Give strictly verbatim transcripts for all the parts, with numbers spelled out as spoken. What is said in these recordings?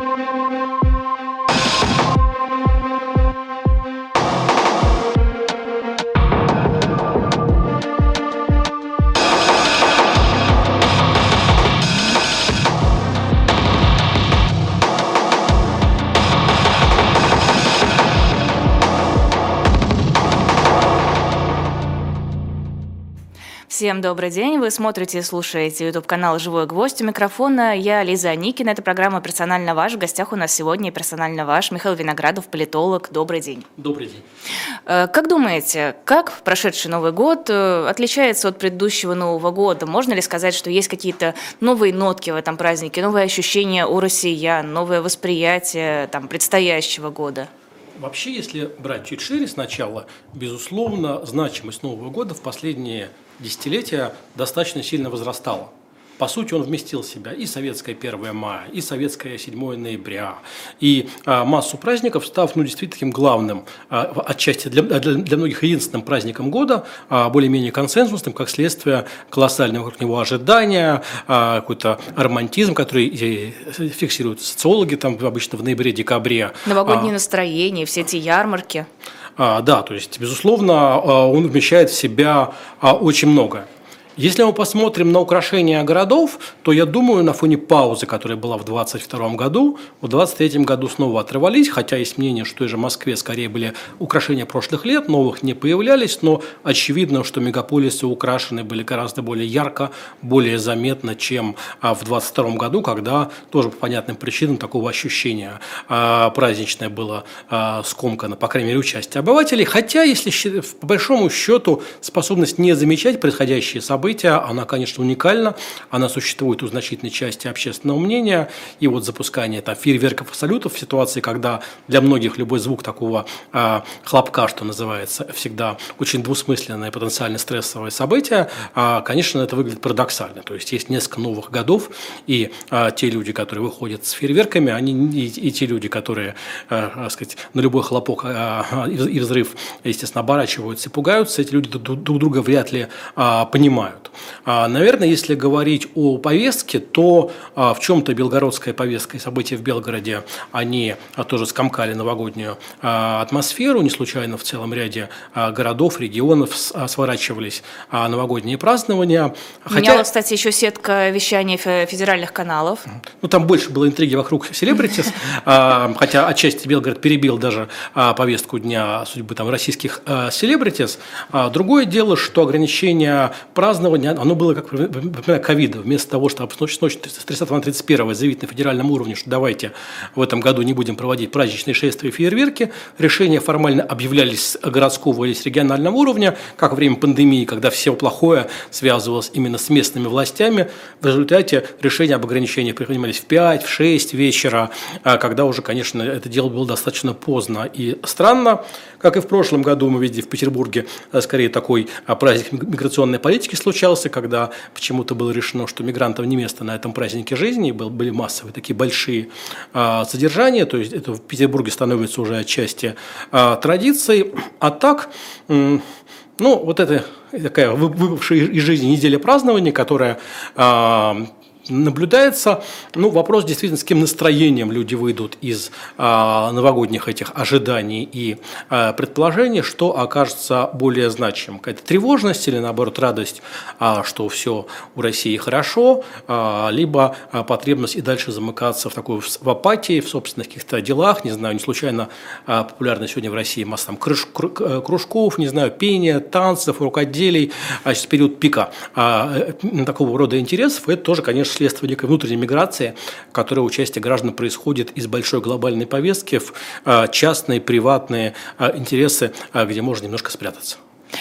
Всем добрый день, вы смотрите и слушаете YouTube-канал «Живой гвоздь». У микрофона я, Лиза Аникина, это программа «Персонально ваш». В гостях у нас сегодня «Персонально ваш» Михаил Виноградов, политолог. Добрый день. Добрый день. Как думаете, как прошедший Новый год отличается от предыдущего Нового года? Можно ли сказать, что есть какие-то новые нотки в этом празднике, новые ощущения у россиян, новое восприятие там, предстоящего года? Вообще, если брать чуть шире сначала, безусловно, значимость Нового года в последние десятилетия достаточно сильно возрастала. По сути, он вместил в себя и советское первое мая, и советское седьмое ноября, и а, массу праздников, став ну, действительно таким главным, а, отчасти для, для, для многих единственным праздником года, а, более-менее консенсусным, как следствие колоссального вокруг него ожидания, а, какой-то романтизм, который фиксируют социологи там, обычно в ноябре-декабре. Новогоднее а, настроение, все эти ярмарки. А, да, то есть, безусловно, он вмещает в себя а, очень многое. Если мы посмотрим на украшения городов, то, я думаю, на фоне паузы, которая была в двадцать втором году, в двадцать третьем году снова оторвались, хотя есть мнение, что в той же Москве скорее были украшения прошлых лет, новых не появлялись, но очевидно, что мегаполисы украшены были гораздо более ярко, более заметно, чем в двадцать втором году, когда тоже по понятным причинам такого ощущения праздничное было скомкано, по крайней мере, у части обывателей. Хотя, если по большому счету способность не замечать происходящие события, она, конечно, уникальна, она существует у значительной части общественного мнения, и вот запускание там, фейерверков и салютов в ситуации, когда для многих любой звук такого э, хлопка, что называется, всегда очень двусмысленное, потенциально стрессовое событие, э, конечно, это выглядит парадоксально, то есть есть несколько новых годов, и э, те люди, которые выходят с фейерверками, они, и, и те люди, которые, э, так сказать, на любой хлопок э, и взрыв, естественно, оборачиваются и пугаются, эти люди друг друга вряд ли э, понимают. Наверное, если говорить о повестке, то в чем-то белгородская повестка и события в Белгороде, они тоже скомкали новогоднюю атмосферу, не случайно в целом ряде городов, регионов сворачивались новогодние празднования. Хотя... Меняла, кстати, еще сетка вещания федеральных каналов. Ну, там больше было интриги вокруг селебритис, хотя отчасти Белгород перебил даже повестку дня судьбы там, российских селебритис. Другое дело, что ограничения празднования, оно было как во время ковида. Вместо того, чтобы с ночи с тридцатого на тридцать первое заявить на федеральном уровне, что давайте в этом году не будем проводить праздничные шествия и фейерверки, решения формально объявлялись с городского или с регионального уровня, как во время пандемии, когда все плохое связывалось именно с местными властями. В результате решения об ограничениях принимались в пять, в шесть вечера, когда уже, конечно, это дело было достаточно поздно и странно. Как и в прошлом году мы видели в Петербурге скорее такой праздник миграционной политики случался, когда почему-то было решено, что мигрантам не место на этом празднике жизни, были массовые такие большие а, содержания, то есть это в Петербурге становится уже отчасти а, традицией, а так, м, ну, вот это такая выпавшая из жизни неделя празднования, которая а, наблюдается, ну, вопрос действительно, с каким настроением люди выйдут из а, новогодних этих ожиданий и а, предположений, что окажется более значимым. Какая-то тревожность или, наоборот, радость, а, что все у России хорошо, а, либо а, потребность и дальше замыкаться в такой в апатии, в собственных каких-то делах, не знаю, не случайно а, популярна сегодня в России масса там, крыш, кружков, не знаю, пения, танцев, рукоделий, а сейчас период пика а, такого рода интересов, это тоже, конечно, следствие некой внутренней миграции, которая участие граждан происходит из большой глобальной повестки в частные, приватные интересы, где можно немножко спрятаться.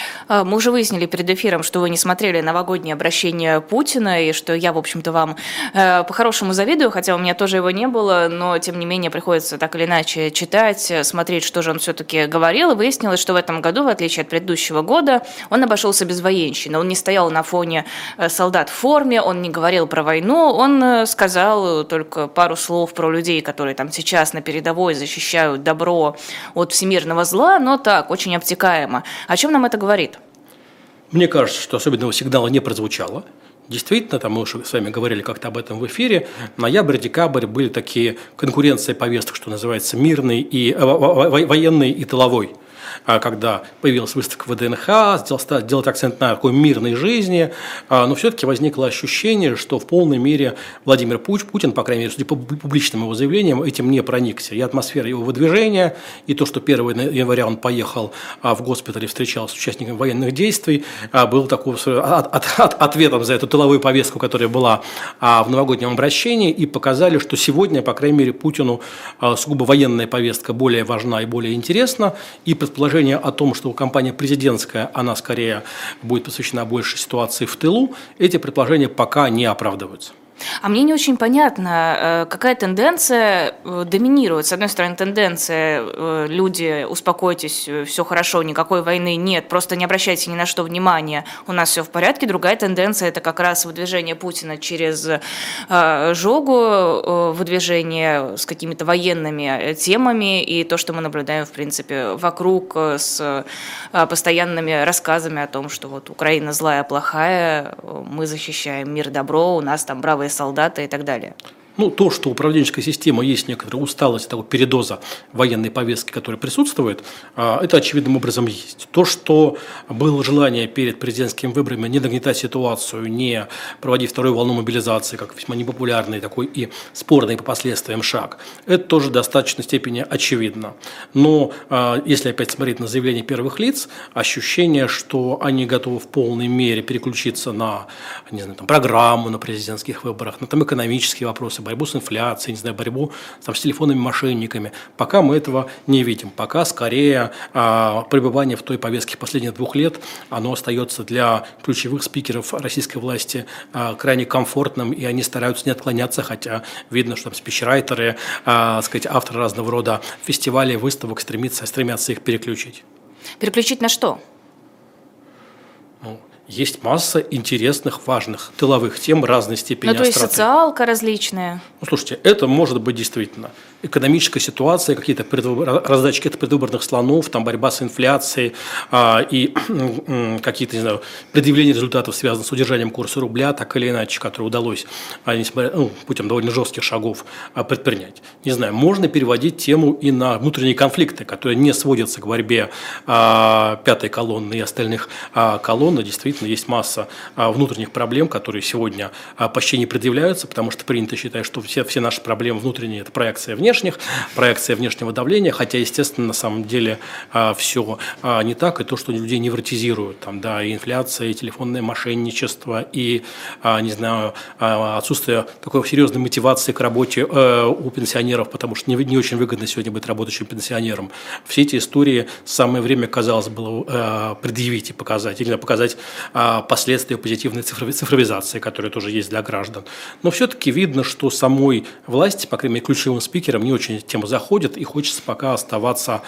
Мы уже выяснили перед эфиром, что вы не смотрели новогоднее обращение Путина, и что я, в общем-то, вам э, по-хорошему завидую, хотя у меня тоже его не было, но, тем не менее, приходится так или иначе читать, смотреть, что же он все-таки говорил, и выяснилось, что в этом году, в отличие от предыдущего года, он обошелся без военщины, он не стоял на фоне солдат в форме, он не говорил про войну, он сказал только пару слов про людей, которые там сейчас на передовой защищают добро от всемирного зла, но так, очень обтекаемо. О чем нам это говорит? Мне кажется, что особенного сигнала не прозвучало. Действительно, там мы уже с вами говорили как-то об этом в эфире, ноябрь-декабрь были такие конкуренции повесток, что называется, мирный и э, военный и тыловой. Когда появилась выставка вэ дэ эн ха, стал делать акцент на такой мирной жизни, но все-таки возникло ощущение, что в полной мере Владимир Путин, по крайней мере, судя по публичным его заявлениям, этим не проникся. И атмосфера его выдвижения, и то, что первого января он поехал в госпиталь и встречался с участниками военных действий, был такой от, от, от, ответом за эту тыловую повестку, которая была в новогоднем обращении, и показали, что сегодня, по крайней мере, Путину сугубо военная повестка более важна и более интересна, и предположение о том, что кампания президентская, она скорее будет посвящена больше ситуации в тылу, эти предположения пока не оправдываются. А мне не очень понятно, какая тенденция доминирует. С одной стороны, тенденция «люди, успокойтесь, все хорошо, никакой войны нет, просто не обращайте ни на что внимания, у нас все в порядке». Другая тенденция – это как раз выдвижение Путина через жогу, выдвижение с какими-то военными темами и то, что мы наблюдаем, в принципе, вокруг с постоянными рассказами о том, что вот Украина злая, плохая, мы защищаем мир, добро, у нас там бравые солдаты и так далее. Ну, то, что у управленческой системы есть некоторая усталость, такая передоза военной повестки, которая присутствует, это очевидным образом есть. То, что было желание перед президентскими выборами не нагнетать ситуацию, не проводить вторую волну мобилизации, как весьма непопулярный такой и спорный по последствиям шаг, это тоже в достаточной степени очевидно. Но если опять смотреть на заявления первых лиц, ощущение, что они готовы в полной мере переключиться на, не знаю, там, программу на президентских выборах, на там, экономические вопросы, борьбу с инфляцией, не знаю, борьбу там, с телефонными мошенниками. Пока мы этого не видим. Пока скорее а, пребывание в той повестке последних двух лет, оно остается для ключевых спикеров российской власти а, крайне комфортным, и они стараются не отклоняться, хотя видно, что там спичрайтеры, а, сказать, авторы разного рода фестивалей, выставок стремятся, стремятся их переключить. Переключить на что? Ну, есть масса интересных, важных тыловых тем разной степени остроты. Ну, то есть социалка различная. Ну, слушайте, это может быть действительно экономическая ситуация, какие-то предвыбор... раздачи каких-то предвыборных слонов, там борьба с инфляцией а, и какие-то, не знаю, предъявления результатов, связанных с удержанием курса рубля, так или иначе, которые удалось, а, несмотря, ну, путем довольно жестких шагов а, предпринять. Не знаю, можно переводить тему и на внутренние конфликты, которые не сводятся к борьбе а, пятой колонны и остальных а, колонн. Действительно, есть масса а, внутренних проблем, которые сегодня а, почти не предъявляются, потому что принято считать, что все, все наши проблемы внутренние – это проекция внешних, проекция внешнего давления, хотя, естественно, на самом деле а, все а, не так, и то, что людей невротизируют, там, да, и инфляция, и телефонное мошенничество, и, а, не знаю, а, отсутствие такой серьезной мотивации к работе а, у пенсионеров, потому что не, не очень выгодно сегодня быть работающим пенсионером. Все эти истории самое время, казалось, было а, предъявить и показать, или показать а, последствия позитивной цифровизации, которая тоже есть для граждан. Но все-таки видно, что самой власти, по крайней мере, ключевым спикерам не очень эта тема заходит, и хочется пока оставаться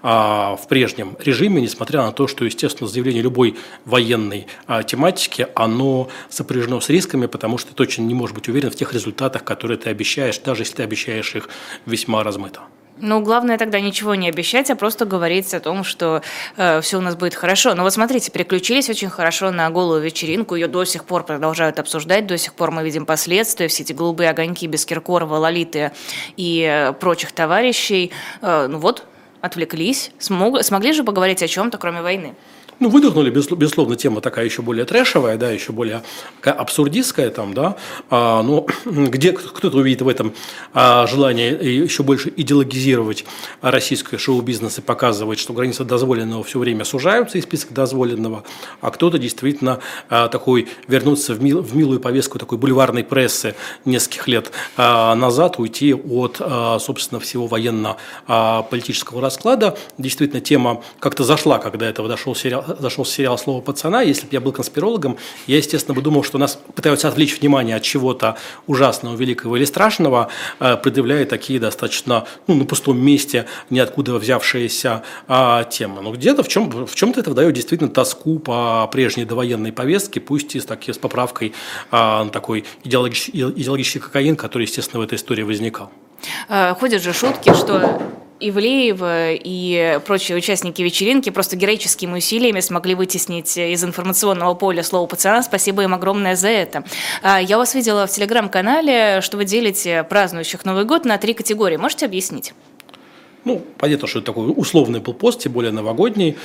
а, в прежнем режиме, несмотря на то, что, естественно, заявление любой военной а, тематики, оно сопряжено с рисками, потому что ты точно не можешь быть уверен в тех результатах, которые ты обещаешь, даже если ты обещаешь их весьма размыто. Ну, главное тогда ничего не обещать, а просто говорить о том, что э, все у нас будет хорошо. Но вот смотрите, переключились очень хорошо на голую вечеринку, ее до сих пор продолжают обсуждать, до сих пор мы видим последствия, все эти голубые огоньки без Киркорова, Лолиты и э, прочих товарищей. Э, ну вот, отвлеклись, смог, смогли же поговорить о чем-то, кроме войны. Ну, выдохнули, безусловно, тема такая еще более трэшевая, да, еще более абсурдистская, там, да, а, но где кто-то увидит в этом а, желание еще больше идеологизировать российский шоу-бизнес и показывать, что границы дозволенного все время сужаются из списка дозволенного, а кто-то действительно а, такой вернуться в, мил, в милую повестку такой бульварной прессы нескольких лет а, назад, уйти от, а, собственно, всего военно-политического расклада. Действительно, тема как-то зашла, когда этого дошел сериал. Зашел сериал «Слово пацана». Если бы я был конспирологом, я, естественно, бы думал, что нас пытаются отвлечь внимание от чего-то ужасного, великого или страшного, предъявляя такие достаточно, ну, на пустом месте, ниоткуда взявшиеся а, темы. Но где-то в, чем, в чем-то это дает действительно тоску по прежней довоенной повестке, пусть и с, таки, с поправкой а, на такой идеологический, идеологический кокаин, который, естественно, в этой истории возникал. Ходят же шутки, что Ивлеев и прочие участники вечеринки просто героическими усилиями смогли вытеснить из информационного поля слово «пацана». Спасибо им огромное за это. Я вас видела в телеграм-канале, что вы делите празднующих Новый год на три категории. Можете объяснить? Ну, понятно, что это такой условный был пост, тем более новогодний,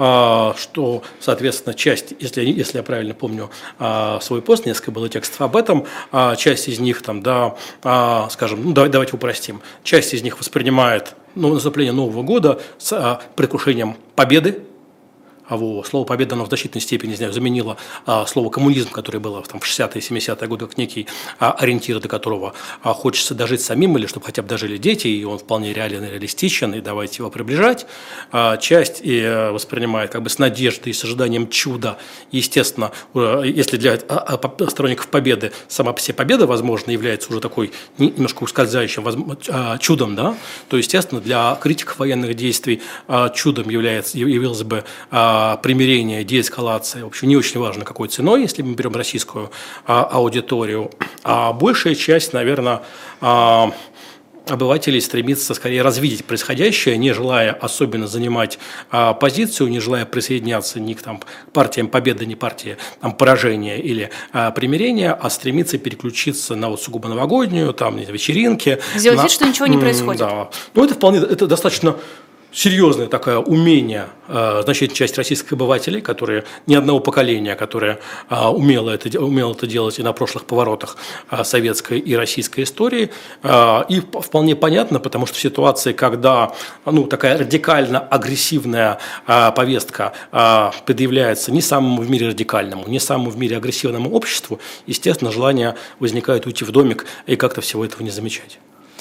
что, соответственно, часть, если, если я правильно помню свой пост, несколько было текстов об этом, часть из них, там, да, скажем, ну, давайте упростим, часть из них воспринимает ну, наступление Нового года с предвкушением победы. А вот, слово «победа» оно в значительной степени, не знаю, заменило а, слово «коммунизм», которое было там, в шестидесятые, семидесятые годы, как некий а, ориентир, до которого а, хочется дожить самим, или чтобы хотя бы дожили дети, и он вполне реален и реалистичен, и давайте его приближать. А, часть и, а, воспринимает как бы с надеждой и с ожиданием чуда. Естественно, если для а, а, сторонников победы сама по себе победа, возможно, является уже такой немножко ускользающим возможно, а, чудом, да, то, естественно, для критиков военных действий а, чудом является, явилось бы а, примирение, деэскалация, в общем, не очень важно какой ценой, если мы берем российскую а, аудиторию, а большая часть, наверное, а, обывателей стремится скорее развидеть происходящее, не желая особенно занимать а, позицию, не желая присоединяться ни к там, партиям победы, ни партии там, поражения или а, примирения, а стремится переключиться на вот, сугубо новогоднюю, там, вечеринки. Сделать на... вид, что ничего не происходит. Да. Ну, это вполне, это достаточно серьезное такое умение, значительная часть российских обывателей, которые ни одного поколения, которое умело это, умело это делать и на прошлых поворотах советской и российской истории. И вполне понятно, потому что в ситуации, когда ну, такая радикально агрессивная повестка предъявляется не самому в мире радикальному, не самому в мире агрессивному обществу, естественно, желание возникает уйти в домик и как-то всего этого не замечать.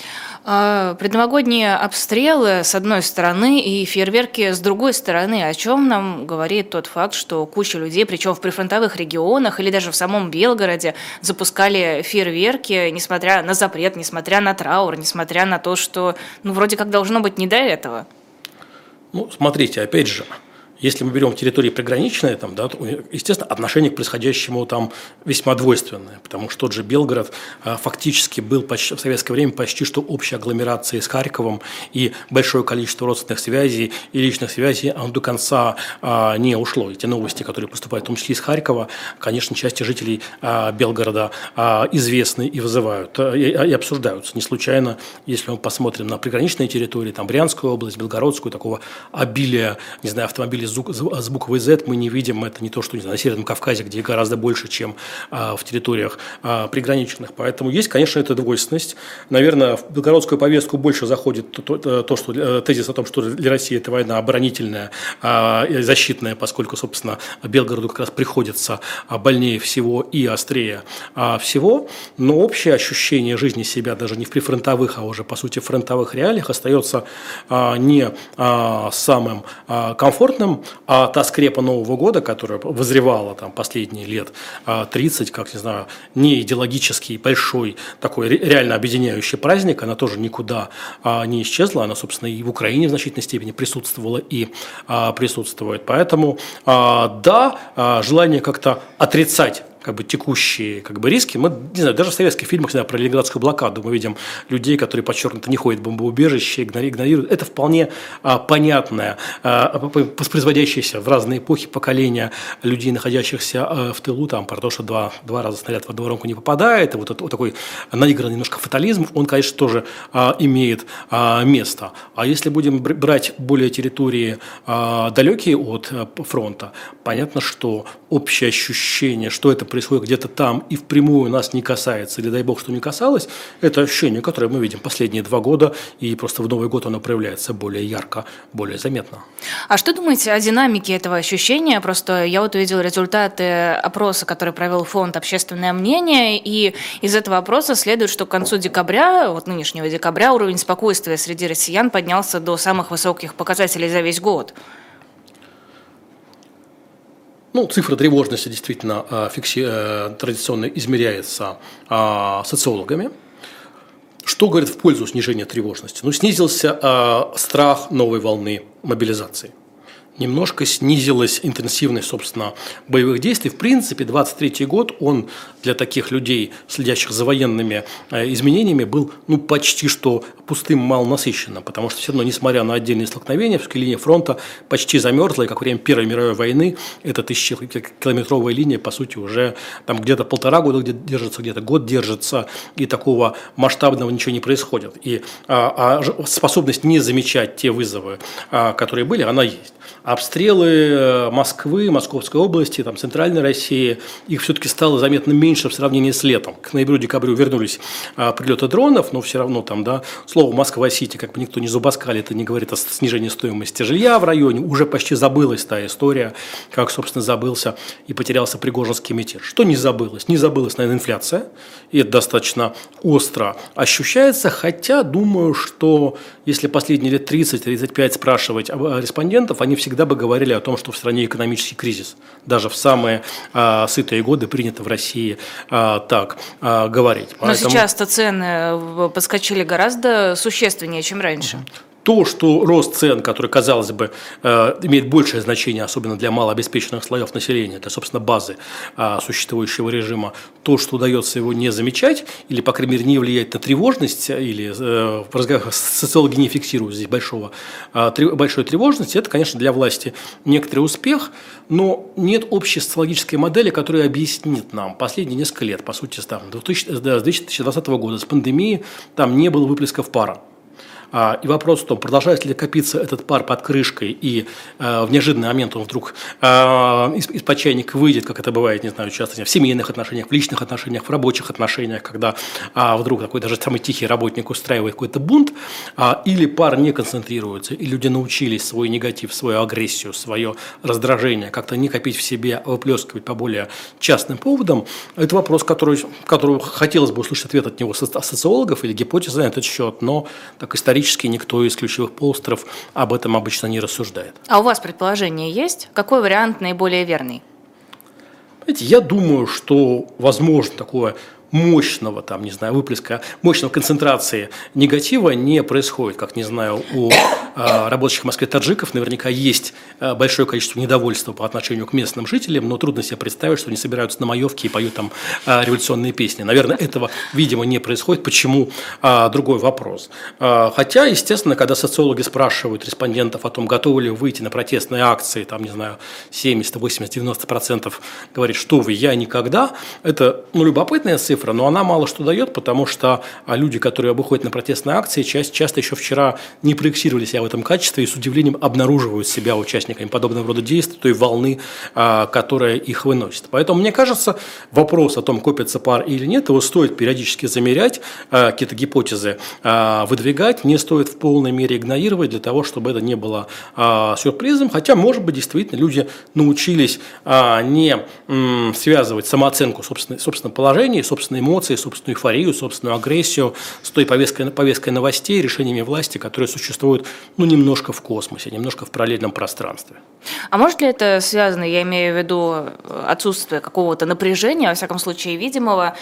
Предновогодние обстрелы с одной стороны и фейерверки с другой стороны. О чем нам говорит тот факт, что куча людей, причем в прифронтовых регионах или даже в самом Белгороде, запускали фейерверки, несмотря на запрет, несмотря на траур, несмотря на то, что ну, вроде как должно быть не до этого? Ну, смотрите, опять же, если мы берем территории приграничные, там, да, то, естественно, отношение к происходящему там весьма двойственное, потому что тот же Белгород а, фактически был почти, в советское время почти что общей агломерацией с Харьковом, и большое количество родственных связей и личных связей оно до конца а, не ушло. Эти новости, которые поступают в том числе из Харькова, конечно, части жителей а, Белгорода а, известны и вызывают, а, и, и обсуждаются. Не случайно, если мы посмотрим на приграничные территории, там Брянскую область, Белгородскую, такого обилия, не знаю, автомобилей с буквой Z мы не видим, это не то, что не знаю, на Северном Кавказе, где гораздо больше, чем а, в территориях а, приграничных. Поэтому есть, конечно, эта двойственность. Наверное, в белгородскую повестку больше заходит то, то, то что тезис о том, что для России это война оборонительная, а, защитная, поскольку, собственно, Белгороду как раз приходится больнее всего и острее а, всего. Но общее ощущение жизни себя даже не в прифронтовых, а уже, по сути, в фронтовых реалиях остается а, не а, самым а, комфортным. А та скрепа Нового года, которая возревала там последние лет тридцать, как, не знаю, не идеологический, большой, такой реально объединяющий праздник, она тоже никуда не исчезла, она, собственно, и в Украине в значительной степени присутствовала и присутствует. Поэтому, да, желание как-то отрицать как бы текущие как бы, риски. Мы, не знаю, даже в советских фильмах, не знаю, про Ленинградскую блокаду мы видим людей, которые подчеркнуто не ходят в бомбоубежище, игнорируют. Это вполне а, понятное, а, воспроизводящееся в разные эпохи поколения людей, находящихся а, в тылу, там, про то, что два, два раза снаряд в одну воронку не попадает, и вот, это, вот такой наигранный немножко фатализм, он, конечно, тоже а, имеет а, место. А если будем брать более территории а, далекие от а, фронта, понятно, что общее ощущение, что это происходит где-то там и впрямую нас не касается, или дай бог, что не касалось, это ощущение, которое мы видим последние два года, и просто в Новый год оно проявляется более ярко, более заметно. А что думаете о динамике этого ощущения? Просто я вот увидела результаты опроса, который провел фонд «Общественное мнение», и из этого опроса следует, что к концу декабря, вот нынешнего декабря, уровень спокойствия среди россиян поднялся до самых высоких показателей за весь год. Ну, цифра тревожности действительно фикси... традиционно измеряется социологами. Что говорит в пользу снижения тревожности? Ну, снизился страх новой волны мобилизации. немножко снизилась интенсивность, собственно, боевых действий. В принципе, двадцать третий год, он для таких людей, следящих за военными э, изменениями, был ну, почти что пустым, малонасыщенным, потому что все равно, несмотря на отдельные столкновения, все-таки линия фронта почти замерзла, и как время Первой мировой войны эта тысячекилометровая линия, по сути, уже там где-то полтора года где держится, где-то год держится, и такого масштабного ничего не происходит. И а, а способность не замечать те вызовы, а, которые были, она есть. Обстрелы Москвы, Московской области, там, Центральной России, их все-таки стало заметно меньше в сравнении с летом. К ноябрю-декабрю вернулись а, прилеты дронов, но все равно там, да, слово Москва-Сити, как бы никто не зубоскалит, это не говорит о снижении стоимости жилья в районе, уже почти забылась та история, как, собственно, забылся и потерялся Пригожинский мятеж. Что не забылось? Не забылась, наверное, инфляция, и это достаточно остро ощущается, хотя думаю, что если последние лет тридцать-тридцать пять спрашивать респондентов, они всегда бы говорили о том, что в стране экономический кризис. Даже в самые а, сытые годы принято в России а, так а, говорить. Но Поэтому... сейчас-то цены подскочили гораздо существеннее, чем раньше. То, что рост цен, который, казалось бы, имеет большее значение, особенно для малообеспеченных слоев населения, для, собственно, базы существующего режима, то, что удается его не замечать, или, по крайней мере, не влиять на тревожность, или социологи не фиксируют здесь большого, большой тревожности, это, конечно, для власти некоторый успех, но нет общей социологической модели, которая объяснит нам последние несколько лет, по сути, с две тысячи двадцатого года, с пандемией, там не было выплесков пара. И вопрос в том, продолжает ли копиться этот пар под крышкой, и э, в неожиданный момент он вдруг э, из, из-под чайника выйдет, как это бывает, не знаю, часто в семейных отношениях, в личных отношениях, в рабочих отношениях, когда э, вдруг такой даже самый тихий работник устраивает какой-то бунт, э, или пар не концентрируется, и люди научились свой негатив, свою агрессию, свое раздражение как-то не копить в себе, а выплескивать по более частным поводам. Это вопрос, который, который хотелось бы услышать ответ от него социологов или гипотезы на этот счет, но так исторически никто из ключевых полстеров об этом обычно не рассуждает. А у вас предположение есть? Какой вариант наиболее верный? Знаете, я думаю, что возможно такое мощного, там, не знаю, выплеска, мощного концентрации негатива не происходит. Как, не знаю, у э, рабочих в Москве таджиков наверняка есть э, большое количество недовольства по отношению к местным жителям, но трудно себе представить, что они собираются на маевке и поют там э, революционные песни. Наверное, этого, видимо, не происходит. Почему? Э, другой вопрос. Э, хотя, естественно, когда социологи спрашивают респондентов о том, готовы ли выйти на протестные акции, там, не знаю, семьдесят, восемьдесят, девяносто процентов говорит, что вы, я никогда, это, ну, любопытная цифра, но она мало что дает, потому что люди, которые выходят на протестные акции, часто, часто еще вчера не проектировали себя в этом качестве и с удивлением обнаруживают себя участниками подобного рода действий, той волны, которая их выносит. Поэтому, мне кажется, вопрос о том, копится пар или нет, его стоит периодически замерять, какие-то гипотезы выдвигать, не стоит в полной мере игнорировать для того, чтобы это не было сюрпризом, хотя, может быть, действительно люди научились не связывать самооценку собственного, собственного положения, собственной эмоции, собственную эйфорию, собственную агрессию с той повесткой, повесткой новостей, решениями власти, которые существуют ну, немножко в космосе, немножко в параллельном пространстве. А может ли это связано, я имею в виду отсутствие какого-то напряжения, во всяком случае видимого,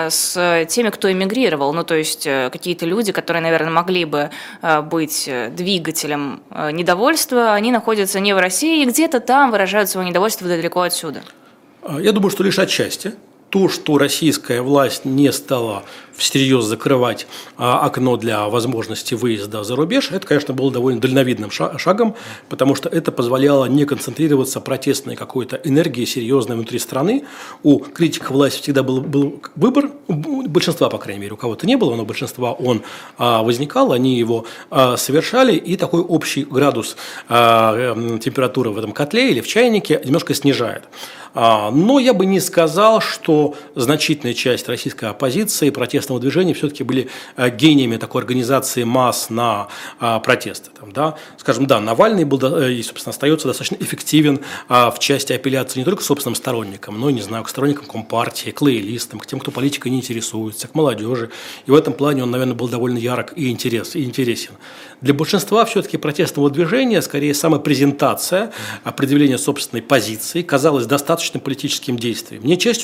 с теми, кто эмигрировал? Ну, то есть какие-то люди, которые, наверное, могли бы быть двигателем недовольства, они находятся не в России и где-то там выражают свое недовольство далеко отсюда? Я думаю, что лишь отчасти. То, что российская власть не стала всерьез закрывать а, окно для возможности выезда за рубеж, это, конечно, было довольно дальновидным шагом, потому что это позволяло не концентрироваться протестной какой-то энергии серьезной внутри страны. У критиков власти всегда был, был выбор, у большинства, по крайней мере, у кого-то не было, но у большинства он а, возникал, они его а, совершали, и такой общий градус а, температуры в этом котле или в чайнике немножко снижает. Но я бы не сказал, что значительная часть российской оппозиции, протестного движения все-таки были гениями такой организации масс на протесты. Там, да? Скажем, да, Навальный был и, собственно, остается достаточно эффективен в части апелляции не только к собственным сторонникам, но и, не знаю, к сторонникам Компартии, к лоялистам, к тем, кто политикой не интересуется, к молодежи. И в этом плане он, наверное, был довольно ярок и, интерес, и интересен. Для большинства все-таки протестного движения, скорее, самопрезентация, определение собственной позиции казалось достаточно политическим действием, не частью некой стратегии,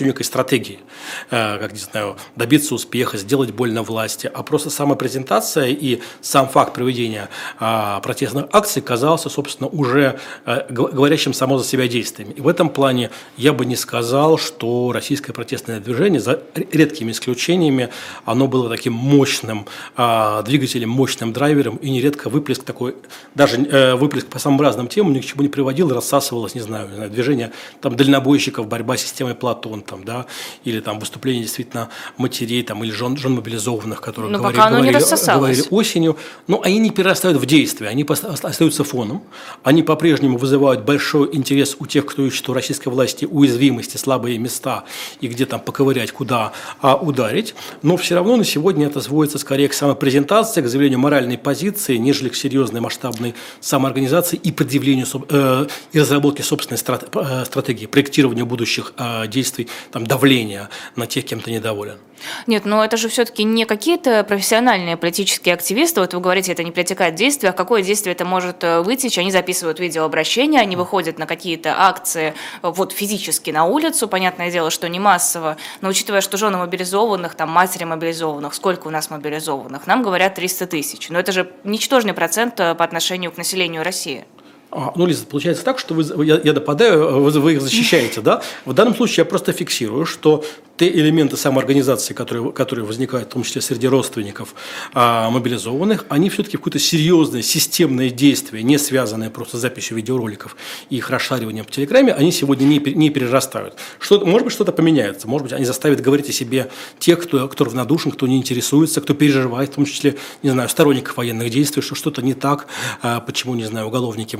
стратегии, как, не знаю, добиться успеха, сделать больно власти, а просто сама презентация и сам факт проведения протестных акций казался, собственно, уже говорящим само за себя действиями. И в этом плане я бы не сказал, что российское протестное движение, за редкими исключениями, оно было таким мощным двигателем, мощным драйвером, и нередко выплеск такой, даже выплеск по самым разным темам ни к чему не приводил, рассасывалось, не знаю, движение там, дальнобойщиков, борьба с системой Платон, там, да, или там выступление действительно матерей там, или жен, жен мобилизованных, которые Но говорили, пока оно не говорили, говорили рассосалось. осенью, но они не перерастают в действие, они остаются фоном, они по-прежнему вызывают большой интерес у тех, кто ищет у российской власти уязвимости, слабые места и где там поковырять, куда а, ударить, но все равно на сегодня это сводится скорее к самопрезентации, к заявлению моральной позиции, нежели к серьезной масштабной самоорганизации и предъявлению э, и разработке собственной страт, э, стратегии, проектированию будущих э, действий, там, давления на тех, кем ты недоволен. Нет, но это же все-таки не какие-то профессиональные политические активисты, вот вы говорите, это не протекает в действиях, какое действие это может вытечь, они записывают видеообращения, они выходят на какие-то акции вот физически на улицу, понятное дело, что не массово, но учитывая, что жены мобилизованных, там матери мобилизованных, сколько у нас мобилизованных, нам говорят триста тысяч, но это же ничтожный процент по отношению к населению России. А, ну, Лиза, получается так, что вы, я, я допадаю, вы, вы их защищаете, да? В данном случае я просто фиксирую, что те элементы самоорганизации, которые, которые возникают, в том числе среди родственников а, мобилизованных, они все-таки в какое-то серьезное, системное действие, не связанное просто с записью видеороликов и их расшариванием в Телеграме, они сегодня не, не перерастают. Что, может быть, что-то поменяется, может быть, они заставят говорить о себе тех, кто, кто равнодушен, кто не интересуется, кто переживает, в том числе, не знаю, сторонников военных действий, что что-то не так, а, почему, не знаю, уголовники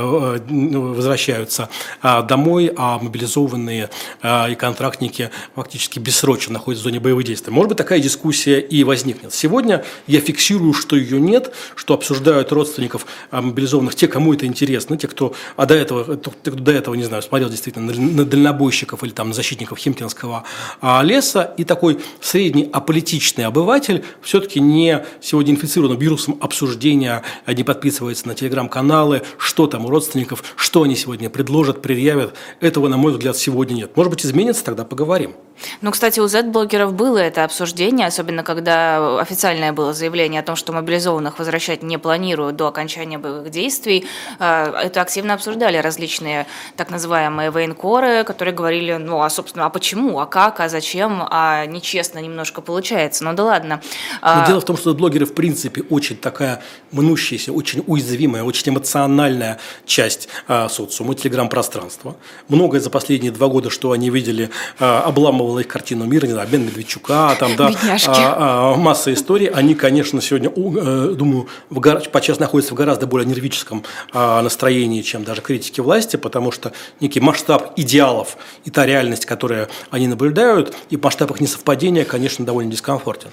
возвращаются домой, а мобилизованные и контрактники фактически бессрочно находятся в зоне боевых действий. Может быть, такая дискуссия и возникнет. Сегодня я фиксирую, что ее нет, что обсуждают родственников мобилизованных те, кому это интересно, те, кто, а до этого, кто до этого, не знаю, смотрел действительно на дальнобойщиков или там на защитников Химкинского леса, и такой средний аполитичный обыватель все-таки не сегодня инфицирован вирусом обсуждения, не подписывается на телеграм-каналы, что там у родственников, что они сегодня предложат, предъявят. Этого, на мой взгляд, сегодня нет. Может быть, изменится, тогда поговорим. Ну, кстати, у зет-блогеров было это обсуждение, особенно когда официальное было заявление о том, что мобилизованных возвращать не планируют до окончания боевых действий. Это активно обсуждали различные так называемые военкоры, которые говорили, ну, а, собственно, а почему, а как, а зачем, а нечестно немножко получается. Ну, да ладно. Но дело в том, что блогеры, в принципе, очень такая мнущаяся, очень уязвимая, очень эмоциональная часть а, социума, телеграм-пространства. Многое за последние два года, что они видели, а, обламывало их картину мира, не знаю, обмен Медведчука, там, да, а, а, масса историй. Они, конечно, сегодня, э, думаю, в гора... подчас находятся в гораздо более нервическом а, настроении, чем даже критики власти, потому что некий масштаб идеалов и та реальность, которую они наблюдают, и масштаб их несовпадения, конечно, довольно дискомфортен.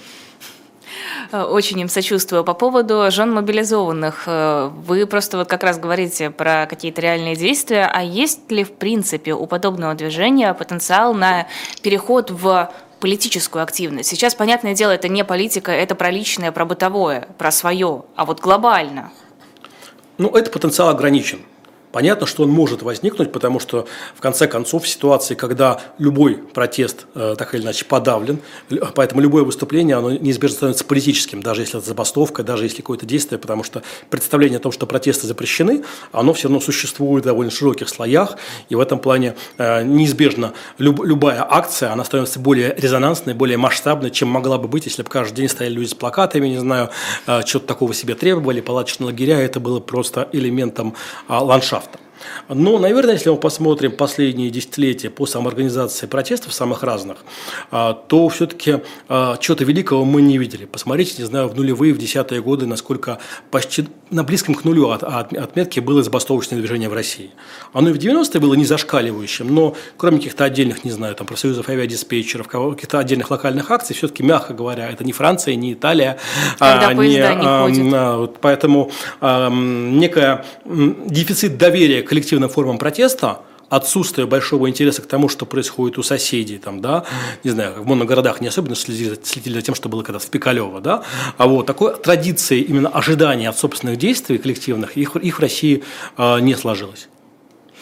Очень им сочувствую. По поводу жен мобилизованных, вы просто вот как раз говорите про какие-то реальные действия, а есть ли в принципе у подобного движения потенциал на переход в политическую активность? Сейчас, понятное дело, это не политика, это про личное, про бытовое, про свое, а вот глобально. Ну, этот потенциал ограничен. Понятно, что он может возникнуть, потому что, в конце концов, в ситуации, когда любой протест э, так или иначе подавлен, поэтому любое выступление, оно неизбежно становится политическим, даже если это забастовка, даже если какое-то действие, потому что представление о том, что протесты запрещены, оно все равно существует в довольно широких слоях, и в этом плане э, неизбежно люб, любая акция, она становится более резонансной, более масштабной, чем могла бы быть, если бы каждый день стояли люди с плакатами, не знаю, э, что-то такого себе требовали, палаточные лагеря, это было просто элементом э, ландшафта. Но, наверное, если мы посмотрим последние десятилетия по самоорганизации протестов самых разных, то все-таки чего-то великого мы не видели. Посмотрите, не знаю, в нулевые, в десятые годы, насколько почти на близком к нулю от отметки было забастовочное движение в России. Оно и в девяностые было не зашкаливающим, но кроме каких-то отдельных, не знаю, там, профсоюзов авиадиспетчеров, каких-то отдельных локальных акций, все-таки, мягко говоря, это не Франция, не Италия. Когда поезда не, не ходят. Поэтому некий дефицит доверия к коллективным формам протеста, отсутствие большого интереса к тому, что происходит у соседей, там, да, не знаю, в моногородах не особенно следили, следили за тем, что было когда-то в Пикалево, да, а вот такой традиции именно ожидания от собственных действий коллективных, их, их в России э, не сложилось.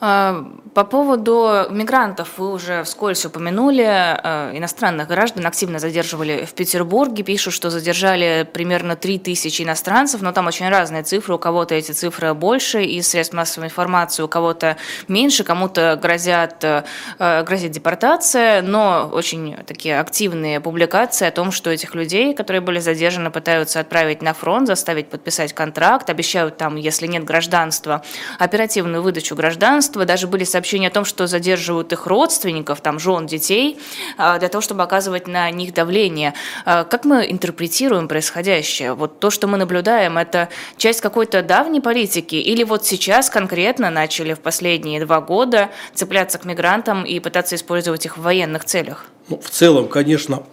По поводу мигрантов вы уже вскользь упомянули. Иностранных граждан активно задерживали в Петербурге. Пишут, что задержали примерно три тысячи иностранцев, но там очень разные цифры. У кого-то эти цифры больше из средств массовой информации, у кого-то меньше, кому-то грозят, грозит депортация, но очень такие активные публикации о том, что этих людей, которые были задержаны, пытаются отправить на фронт, заставить подписать контракт, обещают там, если нет гражданства, оперативную выдачу гражданства. Даже были сообщения о том, что задерживают их родственников, там, жен, детей, для того, чтобы оказывать на них давление. Как мы интерпретируем происходящее? Вот то, что мы наблюдаем, это часть какой-то давней политики? Или вот сейчас конкретно начали в последние два года цепляться к мигрантам и пытаться использовать их в военных целях? Ну, в целом, конечно,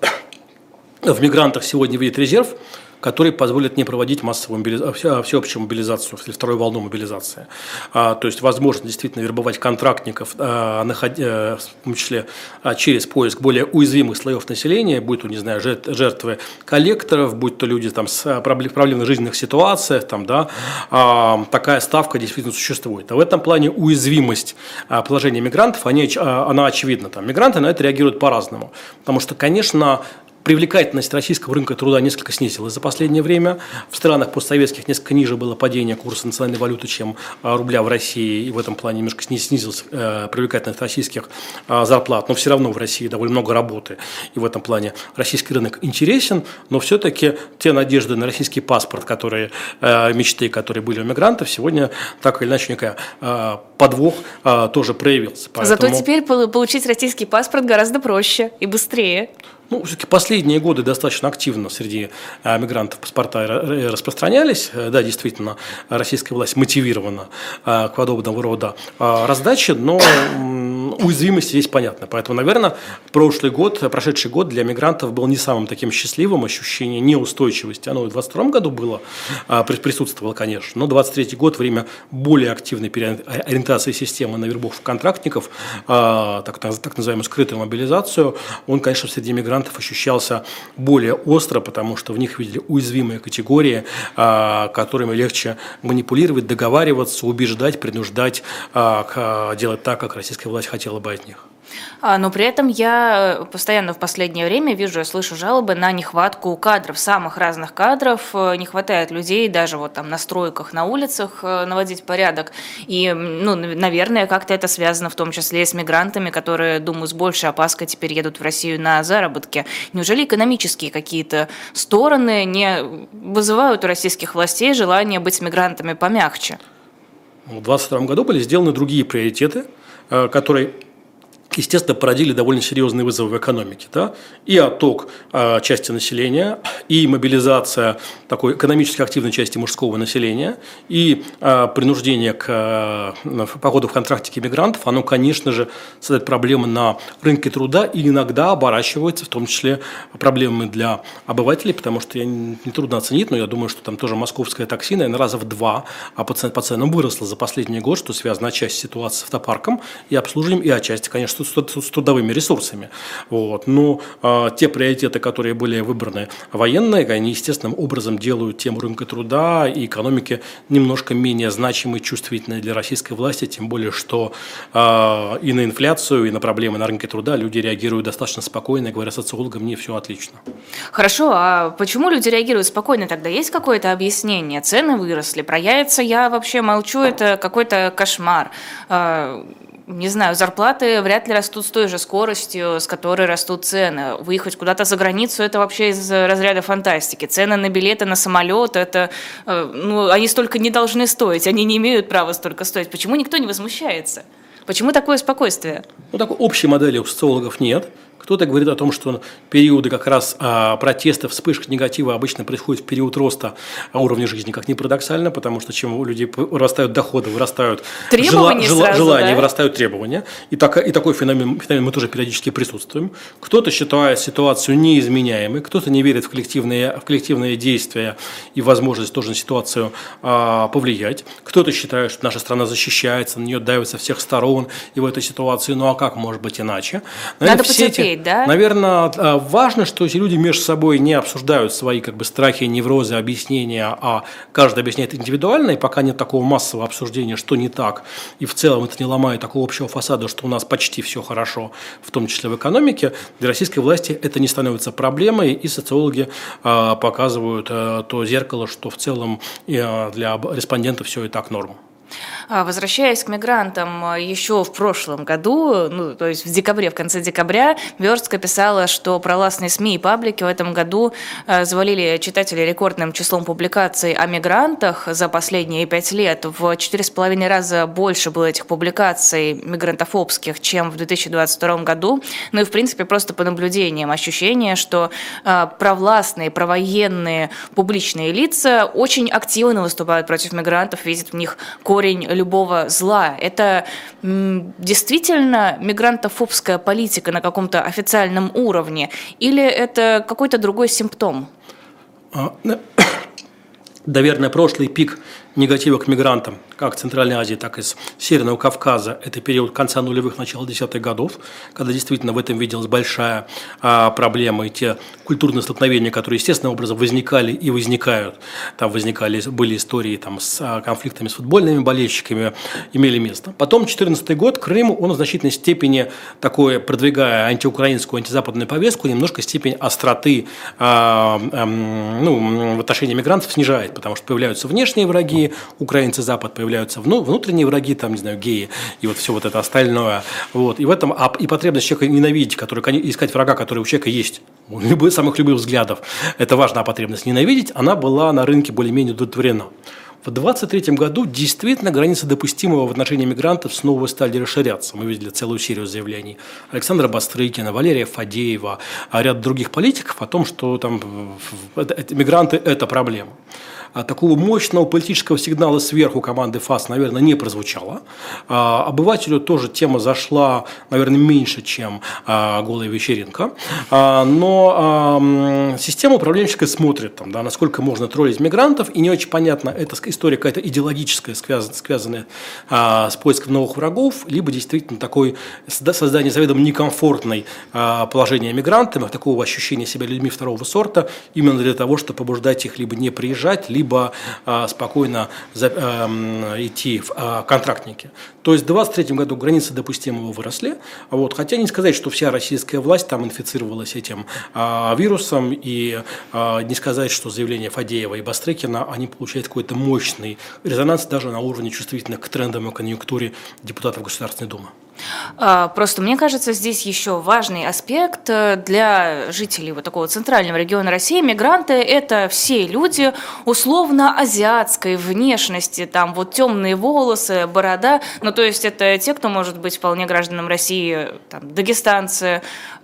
в мигрантах сегодня видит резерв, который позволит не проводить массовую мобилизацию, всеобщую мобилизацию, или вторую волну мобилизации. А, то есть, возможно действительно вербовать контрактников, а, наход, а, в том числе а, через поиск более уязвимых слоев населения, будь то, не знаю, жертвы коллекторов, будь то люди там, с проблемных жизненных ситуациях, там, да, а, такая ставка действительно существует. А в этом плане уязвимость а, положения мигрантов, они, а, она очевидна. Там, мигранты на это реагируют по-разному. Потому что, конечно, привлекательность российского рынка труда несколько снизилась за последнее время. В странах постсоветских несколько ниже было падение курса национальной валюты, чем рубля в России. И в этом плане немножко снизилась привлекательность российских зарплат. Но все равно в России довольно много работы. И в этом плане российский рынок интересен. Но все-таки те надежды на российский паспорт, которые, мечты, которые были у мигрантов, сегодня так или иначе некая подвох тоже проявился. Поэтому... Зато теперь получить российский паспорт гораздо проще и быстрее. Ну, все-таки последние годы достаточно активно среди а, мигрантов паспорта распространялись. Да, действительно, российская власть мотивирована а, к подобного рода а, раздаче, но м, уязвимость здесь понятна. Поэтому, наверное, прошлый год, прошедший год для мигрантов был не самым таким счастливым. Ощущение неустойчивости, оно и в двадцать втором году было, а, присутствовало, конечно, но двадцать третий год, время более активной переориентации системы на вербовку контрактников, а, так, так называемую скрытую мобилизацию, он, конечно, среди мигрантов ощущался более остро, потому что в них видели уязвимые категории, которыми легче манипулировать, договариваться, убеждать, принуждать делать так, как российская власть хотела бы от них. Но при этом я постоянно в последнее время вижу и слышу жалобы на нехватку кадров, самых разных кадров. Не хватает людей даже вот там на стройках, на улицах наводить порядок. И, ну, наверное, как-то это связано в том числе с мигрантами, которые, думаю, с большей опаской теперь едут в Россию на заработки. Неужели экономические какие-то стороны не вызывают у российских властей желание быть мигрантами помягче? В двадцать втором году были сделаны другие приоритеты, которые, естественно, породили довольно серьезные вызовы в экономике. Да? И отток э, части населения, и мобилизация такой экономически активной части мужского населения, и э, принуждение к э, походу в контрактике мигрантов, оно, конечно же, создает проблемы на рынке труда и иногда оборачивается, в том числе, проблемами для обывателей, потому что я не, не трудно оценить, но я думаю, что там тоже московское такси, наверное, раза в два а по, цен, по ценам выросло за последний год, что связано отчасти с ситуацией с автопарком и обслуживанием, и отчасти, конечно, с трудовыми ресурсами. Вот. Но а, те приоритеты, которые были выбраны военные, они естественным образом делают тему рынка труда и экономики немножко менее значимой, чувствительной для российской власти, тем более, что а, и на инфляцию, и на проблемы на рынке труда люди реагируют достаточно спокойно, и говоря социологам, не все отлично. Хорошо, а почему люди реагируют спокойно? Тогда есть какое-то объяснение? Цены выросли, про яйца я вообще молчу, это какой-то кошмар. Не знаю, зарплаты вряд ли растут с той же скоростью, с которой растут цены. Выехать куда-то за границу – это вообще из разряда фантастики. Цены на билеты, на самолет – это, ну, они столько не должны стоить, они не имеют права столько стоить. Почему никто не возмущается? Почему такое спокойствие? Ну, такой общей модели у социологов нет. Кто-то говорит о том, что периоды как раз а, протеста, вспышек негатива обычно происходят в период роста уровня жизни, как ни парадоксально, потому что чем у людей вырастают доходы, вырастают требования жела, сразу, желания, да? вырастают требования. И, так, и такой феномен, феномен мы тоже периодически присутствуем. Кто-то считает ситуацию неизменяемой, кто-то не верит в коллективные, в коллективные действия и возможность тоже на ситуацию а, повлиять. Кто-то считает, что наша страна защищается, на нее давят со всех сторон, и в этой ситуации, ну а как может быть иначе? Наверное, Надо все потерпеть. смотреть, да? Наверное, важно, что эти люди между собой не обсуждают свои как бы страхи, неврозы, объяснения, а каждый объясняет индивидуально, и пока нет такого массового обсуждения, что не так, и в целом это не ломает такого общего фасада, что у нас почти все хорошо, в том числе в экономике, для российской власти это не становится проблемой, и социологи э, показывают э, то зеркало, что в целом э, для респондентов все и так норм. Возвращаясь к мигрантам, еще в прошлом году, ну, то есть в декабре, в конце декабря, Верстка писала, что провластные СМИ и паблики в этом году завалили читателей рекордным числом публикаций о мигрантах за последние пять лет. В четыре с половиной раза больше было этих публикаций мигрантофобских, чем в две тысячи двадцать втором году. Ну и, в принципе, просто по наблюдениям ощущение, что провластные, провоенные публичные лица очень активно выступают против мигрантов, видят в них корень любого зла. Это м, действительно мигрантофобская политика на каком-то официальном уровне? Или это какой-то другой симптом? Наверное, прошлый пик негатива к мигрантам, как в Центральной Азии, так и с Северного Кавказа, это период конца нулевых, начала десятых годов, когда действительно в этом виделась большая а, проблема, и те культурные столкновения, которые естественным образом возникали и возникают, там возникали, были истории там, с а, конфликтами с футбольными болельщиками, имели место. Потом две тысячи четырнадцатый год, Крым, он в значительной степени, такое, продвигая антиукраинскую, антизападную повестку, немножко степень остроты а, а, ну, в отношении мигрантов снижает, потому что появляются внешние враги, украинцы, Запад, появляются внутренние враги, там, не знаю, геи и вот все вот это остальное. Вот. И в этом а, и потребность человека ненавидеть, который, искать врага, который у человека есть, у любых, самых любых взглядов, это важная потребность ненавидеть, она была на рынке более-менее удовлетворена. В двадцать третьем году действительно границы допустимого в отношении мигрантов снова стали расширяться. Мы видели целую серию заявлений Александра Бастрыкина, Валерия Фадеева, а ряд других политиков о том, что там, мигранты – это проблема. А такого мощного политического сигнала сверху команды ФАС, наверное, не прозвучало. А, обывателю тоже тема зашла, наверное, меньше, чем а, голая вечеринка. А, но а, система управленческая смотрит, там, да, насколько можно троллить мигрантов, и не очень понятно, это история какая-то идеологическая, связанная, связанная а, с поиском новых врагов, либо действительно такое создание заведомо некомфортной а, положения мигрантам, такого ощущения себя людьми второго сорта, именно для того, чтобы побуждать их либо не приезжать, либо а, спокойно за, а, идти в а, контрактники. То есть в двадцать третьем году границы допустимого выросли, вот, хотя не сказать, что вся российская власть там инфицировалась этим а, вирусом, и а, не сказать, что заявления Фадеева и Бастрыкина, они получают какой-то мощный резонанс даже на уровне чувствительных к трендам и конъюнктуре депутатов Государственной Думы. Просто мне кажется, здесь еще важный аспект для жителей вот такого центрального региона России. Мигранты – это все люди условно азиатской внешности, там вот темные волосы, борода. Ну, то есть это те, кто может быть вполне гражданам России, там, дагестанцы,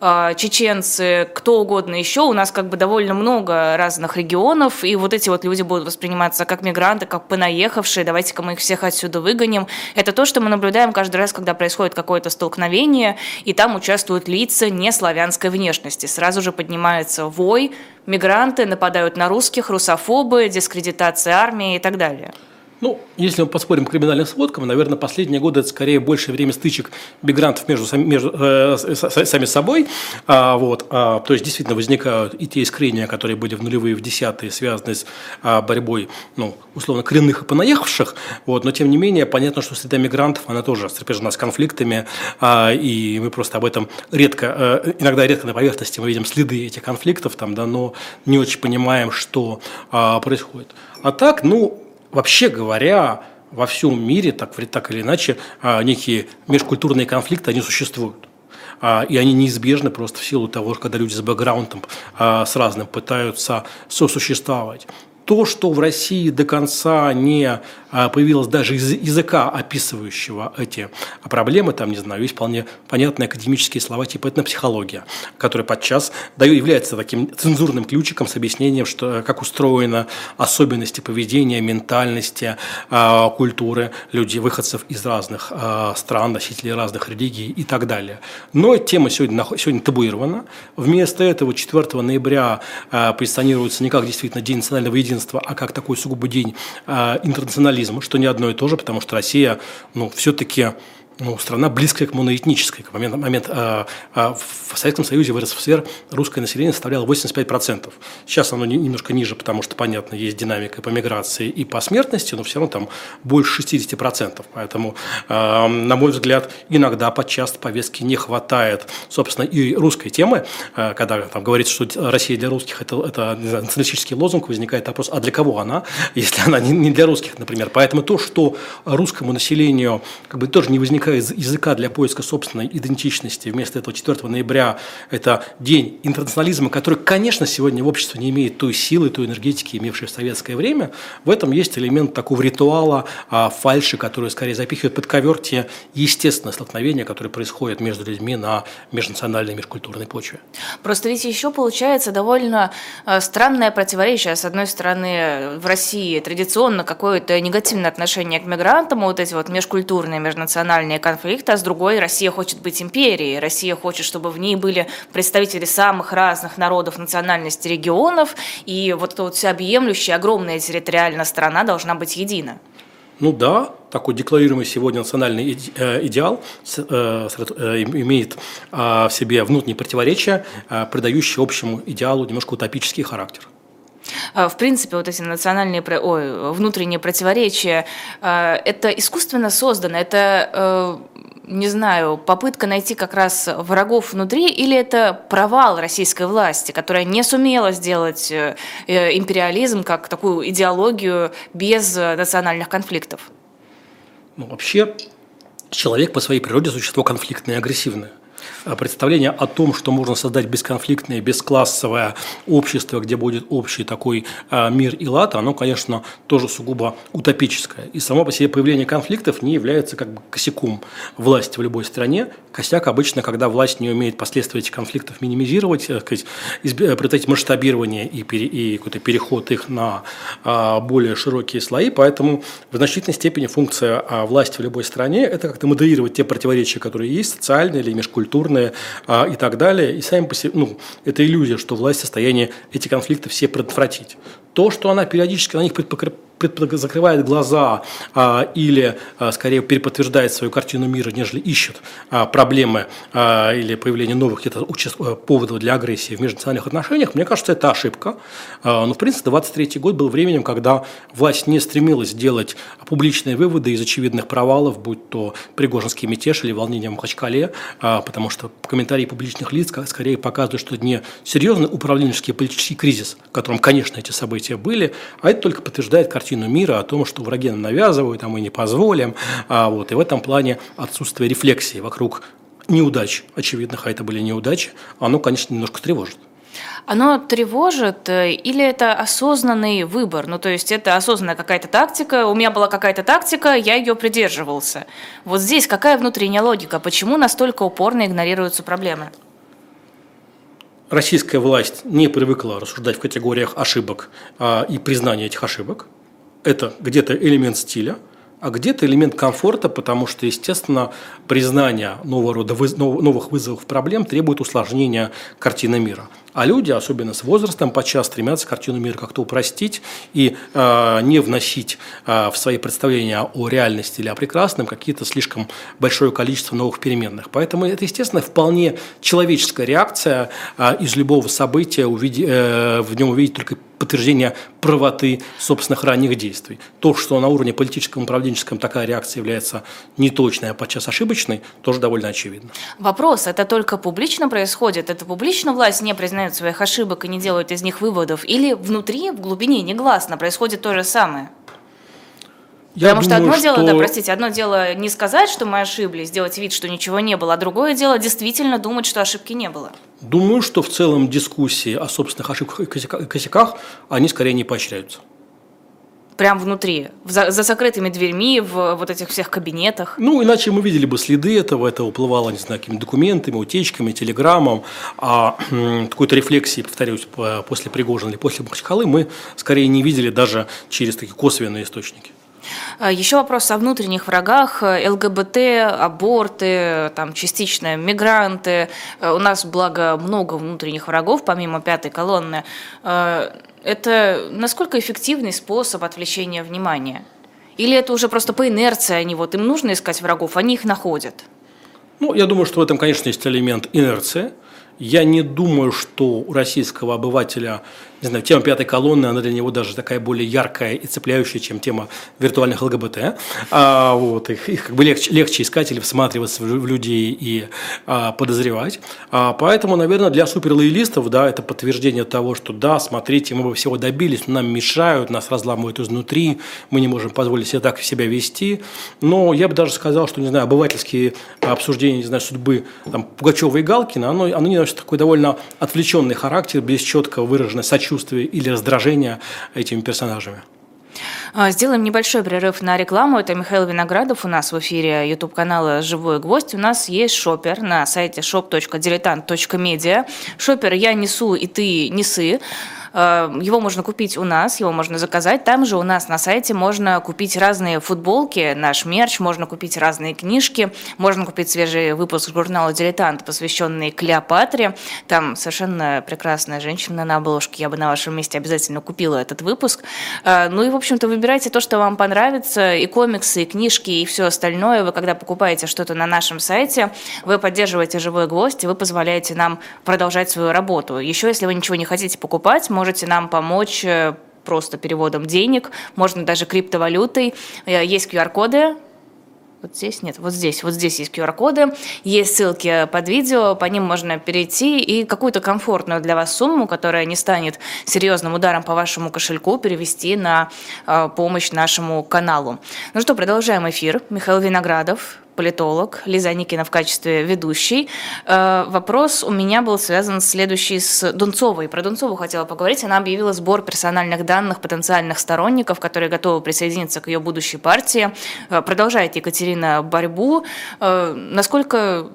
чеченцы, кто угодно еще. У нас как бы довольно много разных регионов, и вот эти вот люди будут восприниматься как мигранты, как понаехавшие. Давайте-ка мы их всех отсюда выгоним. Это то, что мы наблюдаем каждый раз, когда происходит какое-то столкновение, и там участвуют лица неславянской внешности. Сразу же поднимается вой, мигранты нападают на русских, русофобы, дискредитация армии и так далее. Ну, если мы поспорим к криминальным сводкам, наверное, последние годы это скорее большее время стычек мигрантов между, между э, с, сами собой. А, вот, а, то есть, действительно, возникают и те искрения, которые были в нулевые, в десятые, связанные с а, борьбой, ну, условно, коренных и понаехавших. Вот, но, тем не менее, понятно, что среда мигрантов, она тоже сопряжена с конфликтами, а, и мы просто об этом редко, а, иногда редко на поверхности мы видим следы этих конфликтов, там, да, но не очень понимаем, что а, происходит. А так, ну, вообще говоря, во всем мире, так, так или иначе, некие межкультурные конфликты, они существуют. И они неизбежны просто в силу того, когда люди с бэкграундом с разным пытаются сосуществовать. То, что в России до конца не появилось даже языка, описывающего эти проблемы, там, не знаю, есть вполне понятные академические слова типа этнопсихология, которая подчас является таким цензурным ключиком с объяснением, что, как устроены особенности поведения, ментальности, культуры людей, выходцев из разных стран, носителей разных религий и так далее. Но тема сегодня, сегодня табуирована. Вместо этого четвёртого ноября позиционируется не как действительно День национального единства, а как такой сугубо день интернационализма, что не одно и то же, потому что Россия, ну, все-таки Ну, страна близкая к моноэтнической. В момент, момент а, а, в Советском Союзе, в РСФСР русское население составляло восемьдесят пять процентов. Сейчас оно не, немножко ниже, потому что, понятно, есть динамика по миграции и по смертности, но все равно там больше шестьдесят процентов. Поэтому, а, на мой взгляд, иногда подчас повестки не хватает, собственно, и русской темы. А, когда там говорится, что Россия для русских – это, это не знаю, националистический лозунг, возникает вопрос, а для кого она, если она не, не для русских, например. Поэтому то, что русскому населению как бы тоже не возникает языка для поиска собственной идентичности. Вместо этого четвёртого ноября это день интернационализма, который, конечно, сегодня в обществе не имеет той силы, той энергетики, имевшей в советское время. В этом есть элемент такого ритуала, а, фальши, который скорее запихивает под ковер те естественные столкновения, которые происходят между людьми на межнациональной, межкультурной почве. Просто ведь еще получается довольно странное противоречие. С одной стороны, в России традиционно какое-то негативное отношение к мигрантам, вот эти вот межкультурные, межнациональные конфликты, а с другой Россия хочет быть империей. Россия хочет, чтобы в ней были представители самых разных народов, национальностей, регионов, и вот эта вот всеобъемлющая, огромная территориальная страна должна быть едина. Ну да, такой декларируемый сегодня национальный идеал имеет в себе внутренние противоречия, придающие общему идеалу немножко утопический характер. В принципе, вот эти национальные, ой, внутренние противоречия, это искусственно создано, это, не знаю, попытка найти как раз врагов внутри, или это провал российской власти, которая не сумела сделать империализм как такую идеологию без национальных конфликтов? Ну, вообще, человек по своей природе существо конфликтное и агрессивное. Представление о том, что можно создать бесконфликтное, бесклассовое общество, где будет общий такой а, мир и лад, оно, конечно, тоже сугубо утопическое. И само по себе появление конфликтов не является как бы косяком власти в любой стране. Косяк обычно, когда власть не умеет последствия этих конфликтов минимизировать, так сказать, предотвратить масштабирование и, пере, и какой-то переход их на а, более широкие слои. Поэтому в значительной степени функция а, власти в любой стране – это как-то моделировать те противоречия, которые есть, социальные или межкультурные, а, и так далее. И сами по себе, ну, это иллюзия, что власть в состоянии эти конфликты все предотвратить. То, что она периодически на них закрывает глаза а, или, а, скорее, переподтверждает свою картину мира, нежели ищет а, проблемы а, или появление новых где-то поводов для агрессии в межнациональных отношениях, мне кажется, это ошибка. А, но, в принципе, двадцать третий год был временем, когда власть не стремилась делать публичные выводы из очевидных провалов, будь то Пригожинский мятеж или волнение в Махачкале, а, потому что комментарии публичных лиц скорее показывают, что это не серьезный управленческий и политический кризис, в котором, конечно, эти события были, а это только подтверждает картину мира о том, что враги нам навязывают, а мы не позволим. А вот, и в этом плане отсутствие рефлексии вокруг неудач, очевидных, а это были неудачи, оно, конечно, немножко тревожит. Оно тревожит или это осознанный выбор? Ну, то есть это осознанная какая-то тактика, у меня была какая-то тактика, я ее придерживался. Вот здесь какая внутренняя логика? Почему настолько упорно игнорируются проблемы? Российская власть не привыкла рассуждать в категориях ошибок а, и признания этих ошибок. Это где-то элемент стиля, а где-то элемент комфорта, потому что, естественно, признание нового рода выз... новых вызовов проблем требует усложнения картины мира. А люди, особенно с возрастом, подчас стремятся картину мира как-то упростить и э, не вносить э, в свои представления о реальности или о прекрасном какие-то слишком большое количество новых переменных. Поэтому это, естественно, вполне человеческая реакция э, из любого события, увиди, э, в нем увидеть только подтверждение правоты собственных ранних действий. То, что на уровне политическом и управленческом такая реакция является неточной, а подчас ошибочной, тоже довольно очевидно. Вопрос, это только публично происходит? Это публично власть не признает своих ошибок и не делает из них выводов? Или внутри, в глубине, негласно происходит то же самое? Я Потому думаю, что одно что... дело, да, простите, одно дело не сказать, что мы ошиблись, сделать вид, что ничего не было, а другое дело действительно думать, что ошибки не было. Думаю, что в целом дискуссии о собственных ошибках и косяках, они скорее не поощряются. Прям внутри, за, за закрытыми дверьми, в вот этих всех кабинетах. Ну, иначе мы видели бы следы этого, это уплывало, не знаю, какими документами, утечками, телеграммом, а какой-то рефлексии, повторюсь, после Пригожина или после Махачкалы мы скорее не видели даже через такие косвенные источники. Еще вопрос о внутренних врагах, ЛГБТ, аборты, там, частично мигранты. У нас, благо, много внутренних врагов, помимо пятой колонны. Это насколько эффективный способ отвлечения внимания? Или это уже просто по инерции они, вот им нужно искать врагов, они их находят? Ну, я думаю, что в этом, конечно, есть элемент инерции. Я не думаю, что у российского обывателя, не знаю, тема пятой колонны, она для него даже такая более яркая и цепляющая, чем тема виртуальных ЛГБТ. А, вот, их, их как бы легче, легче искать или всматриваться в, в людей и а, подозревать. А, поэтому, наверное, для суперлоялистов, да, это подтверждение того, что да, смотрите, мы бы всего добились, но нам мешают, нас разламывают изнутри, мы не можем позволить себе так себя вести. Но я бы даже сказал, что, не знаю, обывательские обсуждения, не знаю, судьбы там, Пугачева и Галкина, оно, оно не носит такой довольно отвлеченный характер, без четко выраженной сочувствия или раздражения этими персонажами. Сделаем небольшой перерыв на рекламу. Это Михаил Виноградов у нас в эфире ютуб-канала «Живой гвоздь». У нас есть шопер на сайте шоп точка дилетант точка медиа. Шопер «Я несу, и ты несы». Его можно купить у нас, его можно заказать. Там же у нас на сайте можно купить разные футболки, наш мерч, можно купить разные книжки, можно купить свежий выпуск журнала «Дилетант», посвященный Клеопатре. Там совершенно прекрасная женщина на обложке. Я бы на вашем месте обязательно купила этот выпуск. Ну и, в общем-то, выбирайте то, что вам понравится. И комиксы, и книжки, и все остальное. Вы, когда покупаете что-то на нашем сайте, вы поддерживаете «Живой гвоздь», и вы позволяете нам продолжать свою работу. Еще, если вы ничего не хотите покупать, можете нам помочь просто переводом денег, можно даже криптовалютой. Есть ку ар-коды. Вот здесь нет, вот здесь, вот здесь есть ку ар-коды, есть ссылки под видео, по ним можно перейти и какую-то комфортную для вас сумму, которая не станет серьезным ударом по вашему кошельку, перевести на э, помощь нашему каналу. Ну что, продолжаем эфир. Михаил Виноградов, политолог, Лиза Аникина в качестве ведущей. Э, вопрос у меня был связан следующий с Дунцовой. Про Дунцову хотела поговорить. Она объявила сбор персональных данных потенциальных сторонников, которые готовы присоединиться к ее будущей партии. Э, продолжает Екатерина борьбу. Э, насколько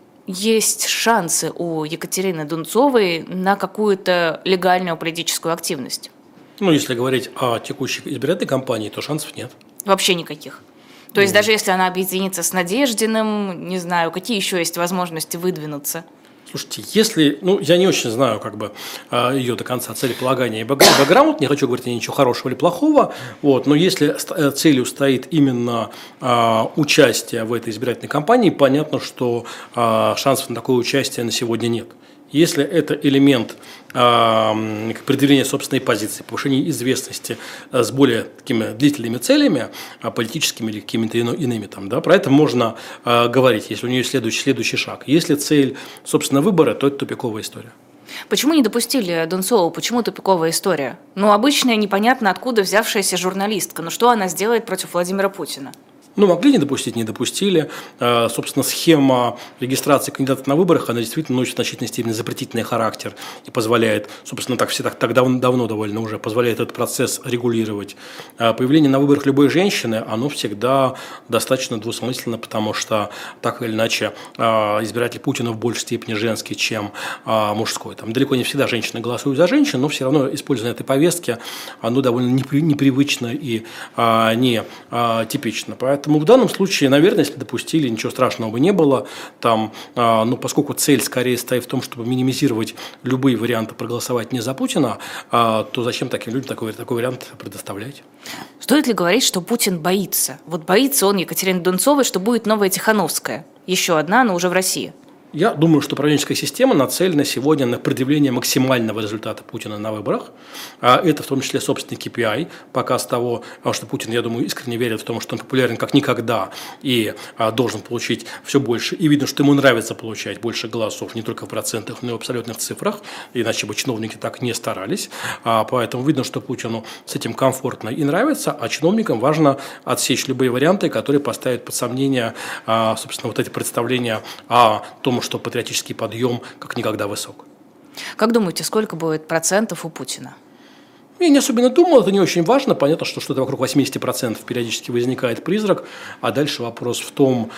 есть шансы у Екатерины Дунцовой на какую-то легальную политическую активность? Ну, если говорить о текущей избирательной кампании, то шансов нет. Вообще никаких? То есть, даже если она объединится с Надеждиным, не знаю, какие еще есть возможности выдвинуться? Слушайте, если, ну, я не очень знаю, как бы, ее до конца целеполагания и бэкграунд, не хочу говорить о ней ничего хорошего или плохого, вот, но если целью стоит именно а, участие в этой избирательной кампании, понятно, что а, шансов на такое участие на сегодня нет. Если это элемент э, предъявления собственной позиции, повышения известности э, с более такими длительными целями, э, политическими или какими-то ино, иными, там, да, про это можно э, говорить, если у нее есть следующий, следующий шаг. Если цель, собственно, выбора, то это тупиковая история. Почему не допустили Дунцову? Почему тупиковая история? Ну, обычная, непонятно откуда взявшаяся журналистка. Ну, что она сделает против Владимира Путина? Ну, могли не допустить, не допустили. Собственно, схема регистрации кандидатов на выборах, она действительно носит в значительной степени запретительный характер и позволяет, собственно, так все так, так давно, давно довольно уже, позволяет этот процесс регулировать. Появление на выборах любой женщины, оно всегда достаточно двусмысленно, потому что, так или иначе, избиратель Путина в большей степени женский, чем мужской. Там далеко не всегда женщины голосуют за женщин, но все равно использование этой повестки, оно довольно непривычно и не типично. Поэтому в данном случае, наверное, если допустили, ничего страшного бы не было. Там, а, ну, поскольку цель скорее стоит в том, чтобы минимизировать любые варианты проголосовать не за Путина, а, то зачем таким людям такой, такой вариант предоставлять? Стоит ли говорить, что Путин боится? Вот боится он Екатерины Дунцовой, что будет новая Тихановская. Еще одна, но уже в России. Я думаю, что управленческая система нацелена сегодня на предъявление максимального результата Путина на выборах. Это в том числе собственный кей пи ай, показ того, что Путин, я думаю, искренне верит в том, что он популярен как никогда и должен получить все больше. И видно, что ему нравится получать больше голосов не только в процентах, но и в абсолютных цифрах, иначе бы чиновники так не старались. Поэтому видно, что Путину с этим комфортно и нравится, а чиновникам важно отсечь любые варианты, которые поставят под сомнение, собственно, вот эти представления о том, что патриотический подъем как никогда высок. Как думаете, сколько будет процентов у Путина? Я не особенно думал, это не очень важно. Понятно, что что-то вокруг восемьдесят процентов периодически возникает призрак, а дальше вопрос в том,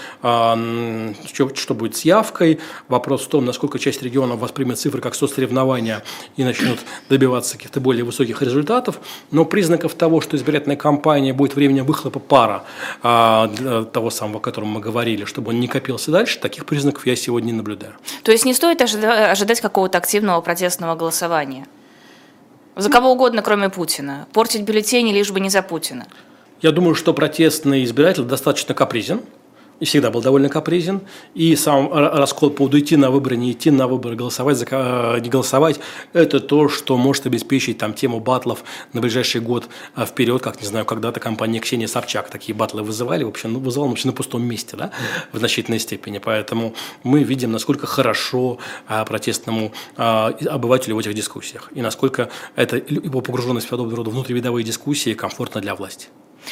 что будет с явкой, вопрос в том, насколько часть регионов воспримет цифры как соцсоревнования и начнут добиваться каких-то более высоких результатов. Но признаков того, что избирательная кампания будет временем выхлопа пара того самого, о котором мы говорили, чтобы он не копился дальше, таких признаков я сегодня не наблюдаю. То есть не стоит ожидать какого-то активного протестного голосования? За кого угодно, кроме Путина. Портить бюллетени, лишь бы не за Путина. Я думаю, что протестный избиратель достаточно капризен. И всегда был довольно капризен, и сам раскол по поводу идти на выборы, не идти на выборы, голосовать, не голосовать, это то, что может обеспечить там тему баттлов на ближайший год вперед, как, не знаю, когда-то компания Ксения Собчак такие баттлы вызывали, вообще, ну, вызывал вообще на пустом месте, да, в значительной степени, поэтому мы видим, насколько хорошо а, протестному а, обывателю в этих дискуссиях, и насколько это, его погруженность в подобного рода внутривидовые дискуссии комфортна для власти.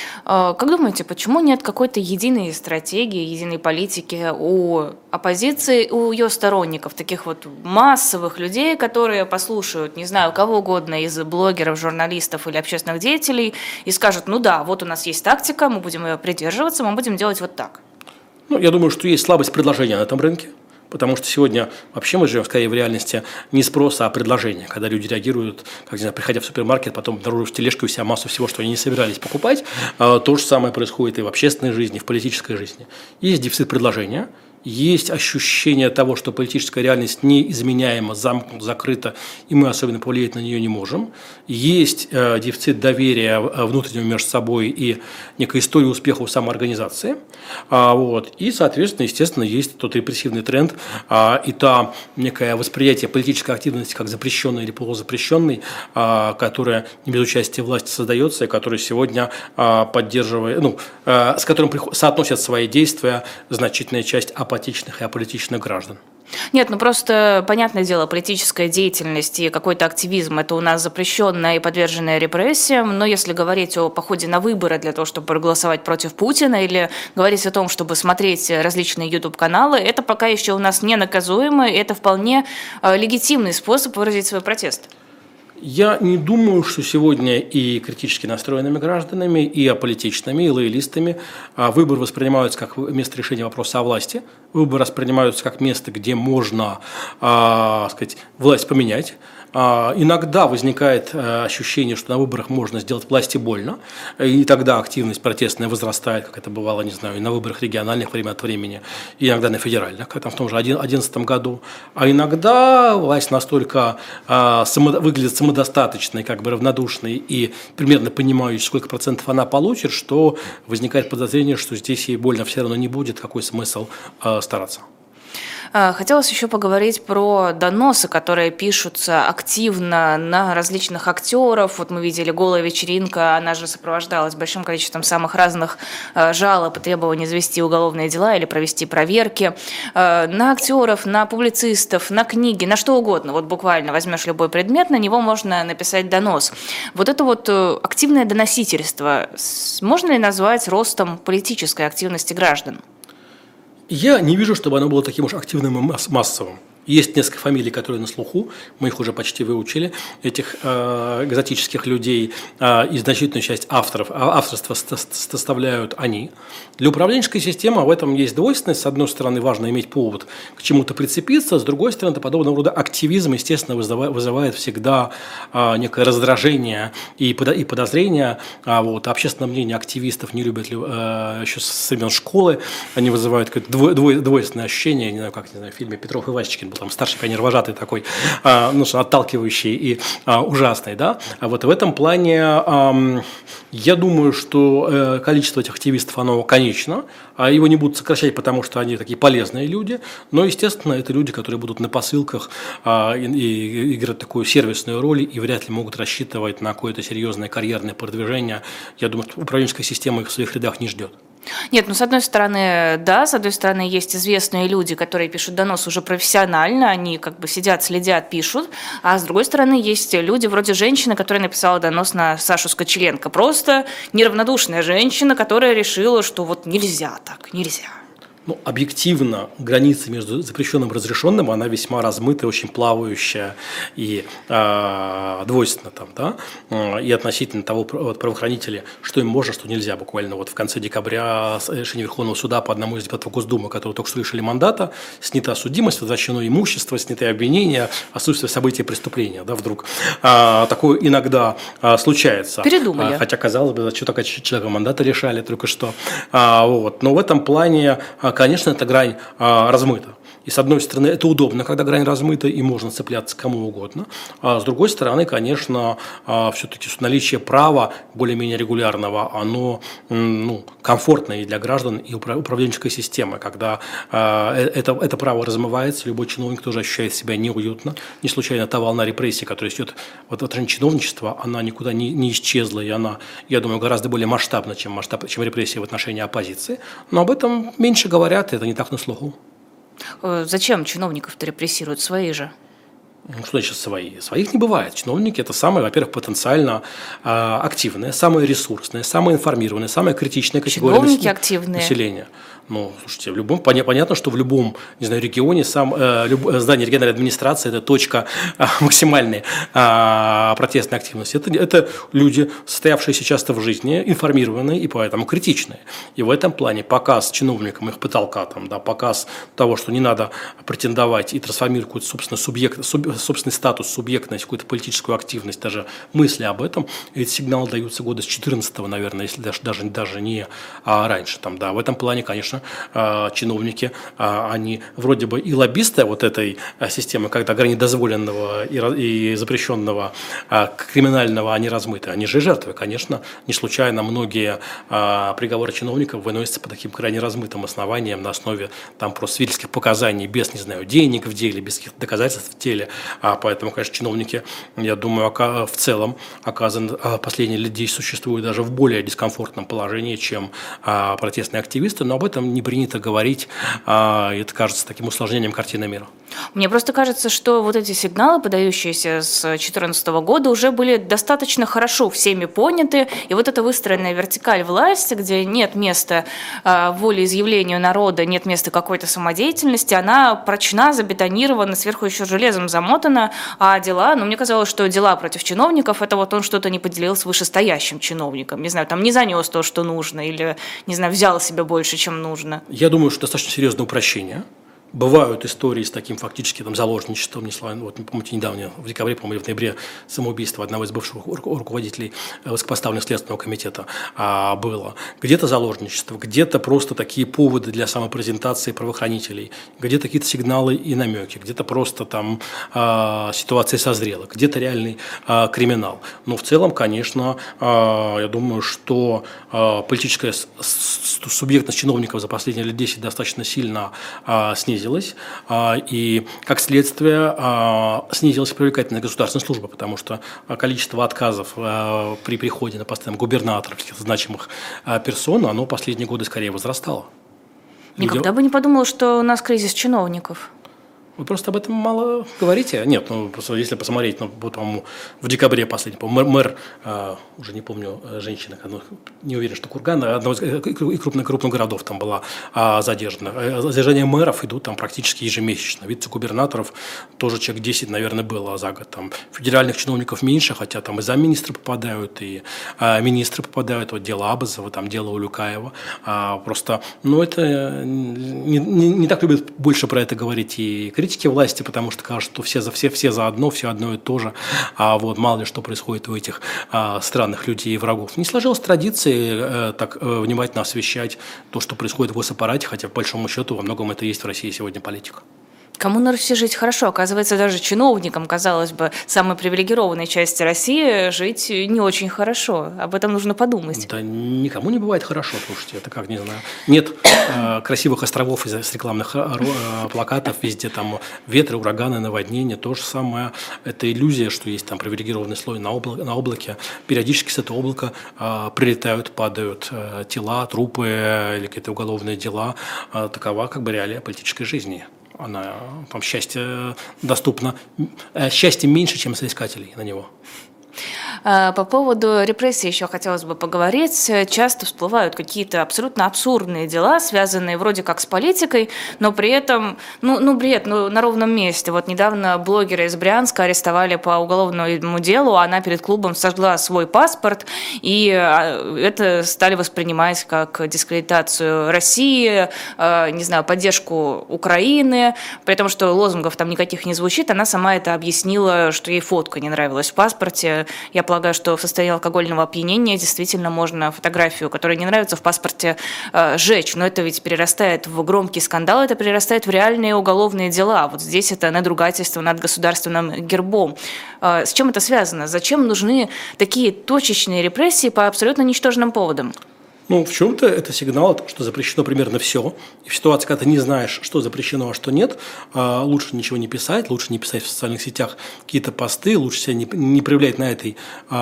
Как думаете, почему нет какой-то единой стратегии, единой политики у оппозиции, у ее сторонников, таких вот массовых людей, которые послушают, не знаю, кого угодно из блогеров, журналистов или общественных деятелей и скажут, ну да, вот у нас есть тактика, мы будем ее придерживаться, мы будем делать вот так? Ну, я думаю, что есть слабость предложения на этом рынке. Потому что сегодня вообще мы живем скорее в реальности не спроса, а предложения, когда люди реагируют, как, не знаю, приходя в супермаркет, потом обнаружив в тележке у себя массу всего, что они не собирались покупать. То же самое происходит и в общественной жизни, и в политической жизни. Есть дефицит предложения. Есть ощущение того, что политическая реальность неизменяема, замкнута, закрыта, и мы особенно повлиять на нее не можем. Есть э, дефицит доверия внутреннего между собой и некая история успеха у самоорганизации. А, вот. И, соответственно, естественно, есть тот репрессивный тренд а, и та некое восприятие политической активности как запрещенной или полузапрещенной, а, которая не без участия власти создается, и которая сегодня а, поддерживает, ну, а, с которым приход, соотносят свои действия значительная часть апатичных и аполитичных граждан. Нет, ну просто, понятное дело, политическая деятельность и какой-то активизм – это у нас запрещенное и подверженное репрессиям, но если говорить о походе на выборы для того, чтобы проголосовать против Путина, или говорить о том, чтобы смотреть различные YouTube-каналы, это пока еще у нас не наказуемо, и это вполне э, легитимный способ выразить свой протест. Я не думаю, что сегодня и критически настроенными гражданами, и аполитичными, и лоялистами выборы воспринимаются как место решения вопроса о власти. Выборы воспринимаются как место, где можно, а, сказать, власть поменять. А, иногда возникает а, ощущение, что на выборах можно сделать власти больно, и тогда активность протестная возрастает, как это бывало, не знаю, и на выборах региональных время от времени, и иногда на федеральных, как там в том же две тысячи одиннадцатом году. А иногда власть настолько а, само, выглядит самодостаточной, как бы равнодушной и примерно понимающей, сколько процентов она получит, что возникает подозрение, что здесь ей больно все равно не будет, какой смысл а, стараться. Хотелось еще поговорить про доносы, которые пишутся активно на различных актеров. Вот мы видели «Голая вечеринка», она же сопровождалась большим количеством самых разных жалоб и требований завести уголовные дела или провести проверки. На актеров, на публицистов, на книги, на что угодно. Вот буквально возьмешь любой предмет, на него можно написать донос. Вот это вот активное доносительство можно ли назвать ростом политической активности граждан? Я не вижу, чтобы оно было таким уж активным и массовым. Есть несколько фамилий, которые на слуху, мы их уже почти выучили, этих э, экзотических людей, э, и значительную часть авторов, авторства составляют они. Для управленческой системы в этом есть двойственность. С одной стороны, важно иметь повод к чему-то прицепиться, с другой стороны, подобного рода активизм, естественно, вызывает, вызывает всегда э, некое раздражение и, и подозрение. А вот, общественное мнение активистов не любят э, еще со времен школы, они вызывают какое-то дво, дво, двойственное ощущение, не знаю, как не знаю, в фильме «Петров и Васечкин» был там старший пионер-вожатый такой, а, ну, отталкивающий и а, ужасный, да. А вот в этом плане а, я думаю, что э, количество этих активистов, оно конечно, а его не будут сокращать, потому что они такие полезные люди, но, естественно, это люди, которые будут на посылках а, и, и играть такую сервисную роль и вряд ли могут рассчитывать на какое-то серьезное карьерное продвижение. Я думаю, что управленческая система их в своих рядах не ждет. Нет, ну, с одной стороны, да, с одной стороны, есть известные люди, которые пишут донос уже профессионально, они как бы сидят, следят, пишут, а с другой стороны, есть люди вроде женщины, которая написала донос на Сашу Скочеленко, просто неравнодушная женщина, которая решила, что вот нельзя так, нельзя. Ну, объективно граница между запрещенным и разрешенным, она весьма размытая, очень плавающая и э, двойственна там, да, и относительно того вот, правоохранителя, что им можно, что нельзя. Буквально вот в конце декабря решение Верховного суда по одному из депутатов Госдумы, которые только что лишили мандата, снята судимость, возвращено имущество, сняты обвинения, отсутствие события преступления, да, вдруг. А, такое иногда а, случается. Передумали. А, хотя, казалось бы, что такое человека мандата решали только что. А, вот. Но в этом плане, конечно, эта грань а, размыта. И, с одной стороны, это удобно, когда грань размыта, и можно цепляться к кому угодно. А с другой стороны, конечно, все-таки наличие права более-менее регулярного, оно ну, комфортное и для граждан, и управленческой системы. Когда это, это право размывается, любой чиновник тоже ощущает себя неуютно. Не случайно та волна репрессий, которая идет в отношении чиновничества, она никуда не, не исчезла, и она, я думаю, гораздо более масштабна, чем, масштаб, чем репрессии в отношении оппозиции. Но об этом меньше говорят, это не так на слуху. Зачем чиновников-то репрессируют? Свои же. Ну, что значит свои? Своих не бывает. Чиновники – это самые, во-первых, потенциально э, активные, самые ресурсные, самые информированные, самая критичная категория Чиновники нас... активные. населения. Ну, слушайте, в любом, понятно, что в любом, не знаю, регионе сам, э, люб, здание региональной администрации – это точка э, максимальной э, протестной активности. Это, это люди, состоявшиеся часто в жизни, информированные и поэтому критичные. И в этом плане показ чиновникам их потолка, там, да, показ того, что не надо претендовать и трансформировать собственно, субъект, суб, собственный статус, субъектность, какую-то политическую активность, даже мысли об этом, эти сигналы даются года с четырнадцатого, наверное, если даже, даже, даже не а раньше. Там, да. В этом плане, конечно, чиновники, они вроде бы и лоббисты вот этой системы, когда грани дозволенного и запрещенного криминального, они размыты. Они же жертвы, конечно. Не случайно многие приговоры чиновников выносятся по таким крайне размытым основаниям на основе там просто свидетельских показаний, без, не знаю, денег в деле, без каких-то доказательств в деле. Поэтому, конечно, чиновники, я думаю, в целом оказаны, последние лет десять существуют даже в более дискомфортном положении, чем протестные активисты, но об этом не принято говорить, это кажется таким усложнением картины мира. Мне просто кажется, что вот эти сигналы, подающиеся с две тысячи четырнадцатого года, уже были достаточно хорошо всеми поняты, и вот эта выстроенная вертикаль власти, где нет места э, волеизъявлению народа, нет места какой-то самодеятельности, она прочна, забетонирована, сверху еще железом замотана, а дела, ну, мне казалось, что дела против чиновников, это вот он что-то не поделил с вышестоящим чиновником, не знаю, там не занес то, что нужно, или, не знаю, взял себе больше, чем нужно. Я думаю, что достаточно серьезное упрощение. Бывают истории с таким фактически там, заложничеством, не славно, вот, помните, недавно, в декабре, по-моему, или в ноябре, самоубийство одного из бывших руководителей высокопоставленных Следственного комитета а, было. Где-то заложничество, где-то просто такие поводы для самопрезентации правоохранителей, где-то какие-то сигналы и намеки, где-то просто там а, ситуация созрела, где-то реальный а, криминал. Но в целом, конечно, а, я думаю, что а, политическая субъектность чиновников за последние лет десять достаточно сильно а, снизилась. И, как следствие, снизилась привлекательность государственной службы, потому что количество отказов при приходе на посты губернаторов, каких-то значимых персон, оно последние годы скорее возрастало. Никогда Люди... бы не подумала, что у нас кризис чиновников. Вы просто об этом мало говорите. Нет, ну просто если посмотреть, ну, вот, по-моему, в декабре последний, по-моему, мэр, мэр э, уже не помню, женщина, ну, не уверен, что Кургана, одного из крупных, крупных городов там была э, задержана. Задержания мэров идут там практически ежемесячно. Вице-губернаторов тоже человек десять, наверное, было за год. Там федеральных чиновников меньше, хотя там и замминистры попадают, и э, министры попадают. Вот дело Абазова, там дело Улюкаева. Э, просто, ну, это не, не, не так любят больше про это говорить и критики власти, потому что кажется, что все за все, все за одно, все одно и то же, а вот мало ли что происходит у этих а, странных людей и врагов. Не сложилась традиции а, так а, внимательно освещать то, что происходит в госаппарате, хотя по большому счету во многом это и есть в России сегодня политика. Кому на Руси жить хорошо? Оказывается, даже чиновникам, казалось бы, самой привилегированной части России жить не очень хорошо. Об этом нужно подумать. Да никому не бывает хорошо, слушайте, это как, не знаю. Нет э, красивых островов из рекламных э, плакатов, везде там ветры, ураганы, наводнения, то же самое. Это иллюзия, что есть там привилегированный слой на, обла- на облаке. Периодически с этого облака э, прилетают, падают э, тела, трупы э, или какие-то уголовные дела. Э, такова как бы реалия политической жизни. Она, там, счастье доступно, счастье меньше, чем соискателей на него. По поводу репрессий еще хотелось бы поговорить. Часто всплывают какие-то абсолютно абсурдные дела, связанные вроде как с политикой, но при этом, ну, ну бред, ну, на ровном месте. Вот недавно блогера из Брянска арестовали по уголовному делу, она перед клубом сожгла свой паспорт, и это стали воспринимать как дискредитацию России, не знаю, поддержку Украины, при том, что лозунгов там никаких не звучит, она сама это объяснила, что ей фотка не нравилась в паспорте. Я полагаю, что в состоянии алкогольного опьянения действительно можно фотографию, которая не нравится, в паспорте э, сжечь. Но это ведь перерастает в громкий скандал, это перерастает в реальные уголовные дела. Вот здесь это надругательство над государственным гербом. Э, с чем это связано? Зачем нужны такие точечные репрессии по абсолютно ничтожным поводам? Ну, в чем-то это сигнал, что запрещено примерно все. И в ситуации, когда ты не знаешь, что запрещено, а что нет, лучше ничего не писать, лучше не писать в социальных сетях какие-то посты, лучше себя не, не проявлять на этой,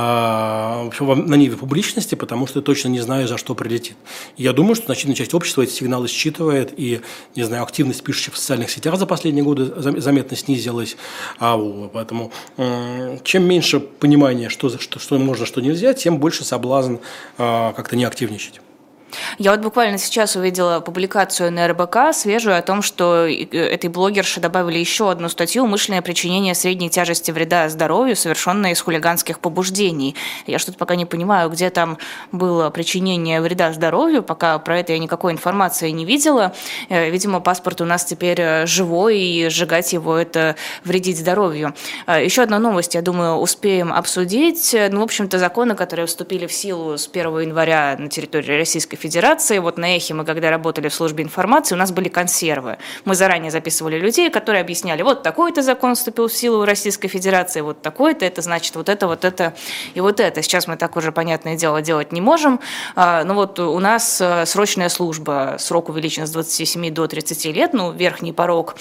на ниве публичности, потому что ты точно не знаешь, за что прилетит. И я думаю, что значительная часть общества эти сигналы считывает, и, не знаю, активность пишущих в социальных сетях за последние годы заметно снизилась. Поэтому чем меньше понимания, что, что, что можно, что нельзя, тем больше соблазн как-то не активничать. Я вот буквально сейчас увидела публикацию на эр бэ ка свежую о том, что этой блогерше добавили еще одну статью «Умышленное причинение средней тяжести вреда здоровью, совершенное из хулиганских побуждений». Я что-то пока не понимаю, где там было причинение вреда здоровью, пока про это я никакой информации не видела. Видимо, паспорт у нас теперь живой, и сжигать его – это вредить здоровью. Еще одна новость, я думаю, успеем обсудить. Ну, в общем-то, законы, которые вступили в силу с первого января на территории Российской Федерации. Вот на Эхе мы, когда работали в службе информации, у нас были консервы. Мы заранее записывали людей, которые объясняли, вот такой-то закон вступил в силу в Российской Федерации, вот такой-то, это значит вот это, вот это и вот это. Сейчас мы так уже, понятное дело, делать не можем. Но вот у нас срочная служба, срок увеличен с двадцати семи до тридцати лет, ну, верхний порог,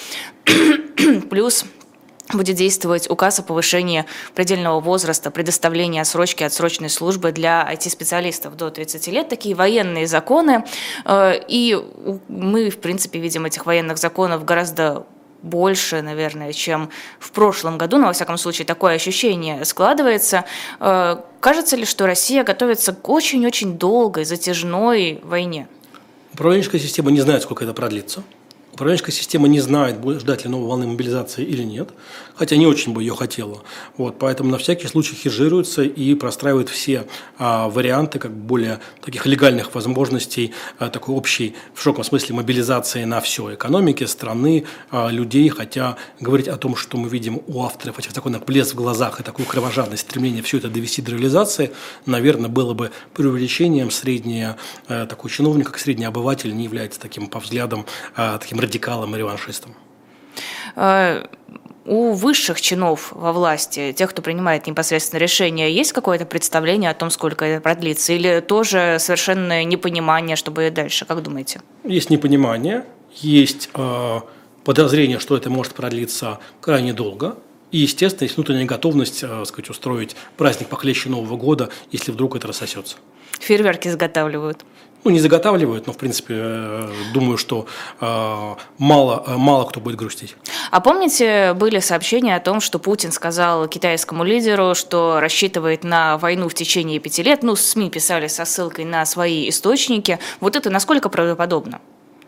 плюс будет действовать указ о повышении предельного возраста предоставления отсрочки от срочной службы для ай ти-специалистов до тридцати лет. Такие военные законы. И мы, в принципе, видим этих военных законов гораздо больше, наверное, чем в прошлом году, но, во всяком случае, такое ощущение складывается. Кажется ли, что Россия готовится к очень-очень долгой, затяжной войне? Управленческая система не знает, сколько это продлится. Управленческая система не знает, будет ждать ли новой волны мобилизации или нет, хотя не очень бы ее хотела. Вот, поэтому на всякий случай хеджируется и простраивает все а, варианты как более таких легальных возможностей, а, такой общей, в широком смысле, мобилизации на все, экономики, страны, а, людей. Хотя говорить о том, что мы видим у авторов этих законов блеск в глазах и такую кровожадность, стремление все это довести до реализации, наверное, было бы преувеличением. Средний а, такой чиновник, как средний обыватель, не является таким, по взглядам, а, таким радикалом и реваншистом. У высших чинов во власти, тех, кто принимает непосредственно решения, есть какое-то представление о том, сколько это продлится? Или тоже совершенное непонимание, что будет дальше? Как думаете? Есть непонимание, есть э, подозрение, что это может продлиться крайне долго. И, естественно, есть внутренняя готовность э, сказать, устроить праздник похлеще Нового года, если вдруг это рассосется. Фейерверки заготавливают? Ну, не заготавливают, но, в принципе, э, думаю, что э, мало, э, мало кто будет грустить. А помните, были сообщения о том, что Путин сказал китайскому лидеру, что рассчитывает на войну в течение пяти лет? Ну, СМИ писали со ссылкой на свои источники. Вот это насколько правдоподобно?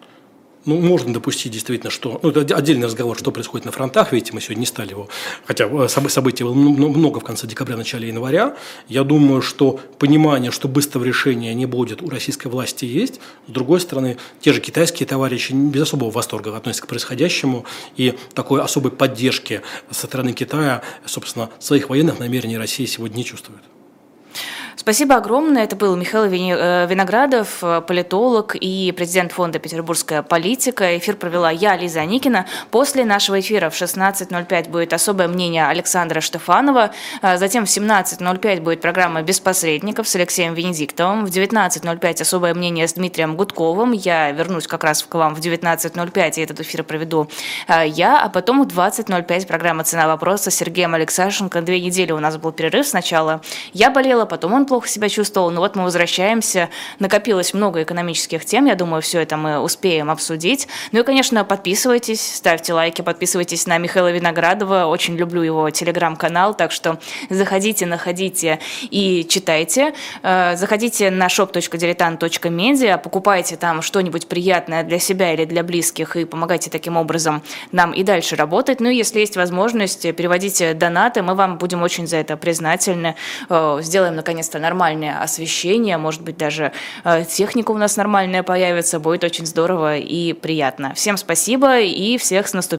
Ну, можно допустить действительно, что… Ну, это отдельный разговор, что происходит на фронтах. Видите, мы сегодня не стали его… Хотя событий было много в конце декабря, начале января. Я думаю, что понимание, что быстрого решения не будет, у российской власти есть. С другой стороны, те же китайские товарищи без особого восторга относятся к происходящему. И такой особой поддержки со стороны Китая, собственно, своих военных намерений Россия сегодня не чувствует. Спасибо огромное. Это был Михаил Виноградов, политолог и президент фонда «Петербургская политика». Эфир провела я, Лиза Аникина. После нашего эфира в шестнадцать ноль пять будет особое мнение Александра Штефанова. Затем в семнадцать ноль пять будет программа «Без посредников» с Алексеем Венедиктовым. В девятнадцать ноль пять особое мнение с Дмитрием Гудковым. Я вернусь как раз к вам в девятнадцать ноль пять, и этот эфир проведу я. А потом в двадцать ноль пять программа «Цена вопроса» с Сергеем Алексашенко. Две недели у нас был перерыв. Сначала я болела, потом он плохо себя чувствовал, но вот мы возвращаемся, накопилось много экономических тем, я думаю, все это мы успеем обсудить. Ну и, конечно, подписывайтесь, ставьте лайки, подписывайтесь на Михаила Виноградова, очень люблю его телеграм-канал, так что заходите, находите и читайте. Заходите на шоп точка дилетант точка медиа, покупайте там что-нибудь приятное для себя или для близких и помогайте таким образом нам и дальше работать. Ну и если есть возможность, переводите донаты, мы вам будем очень за это признательны. Сделаем, наконец-то, нормальное освещение, может быть, даже техника у нас нормальная появится, будет очень здорово и приятно. Всем спасибо и всех с наступлением.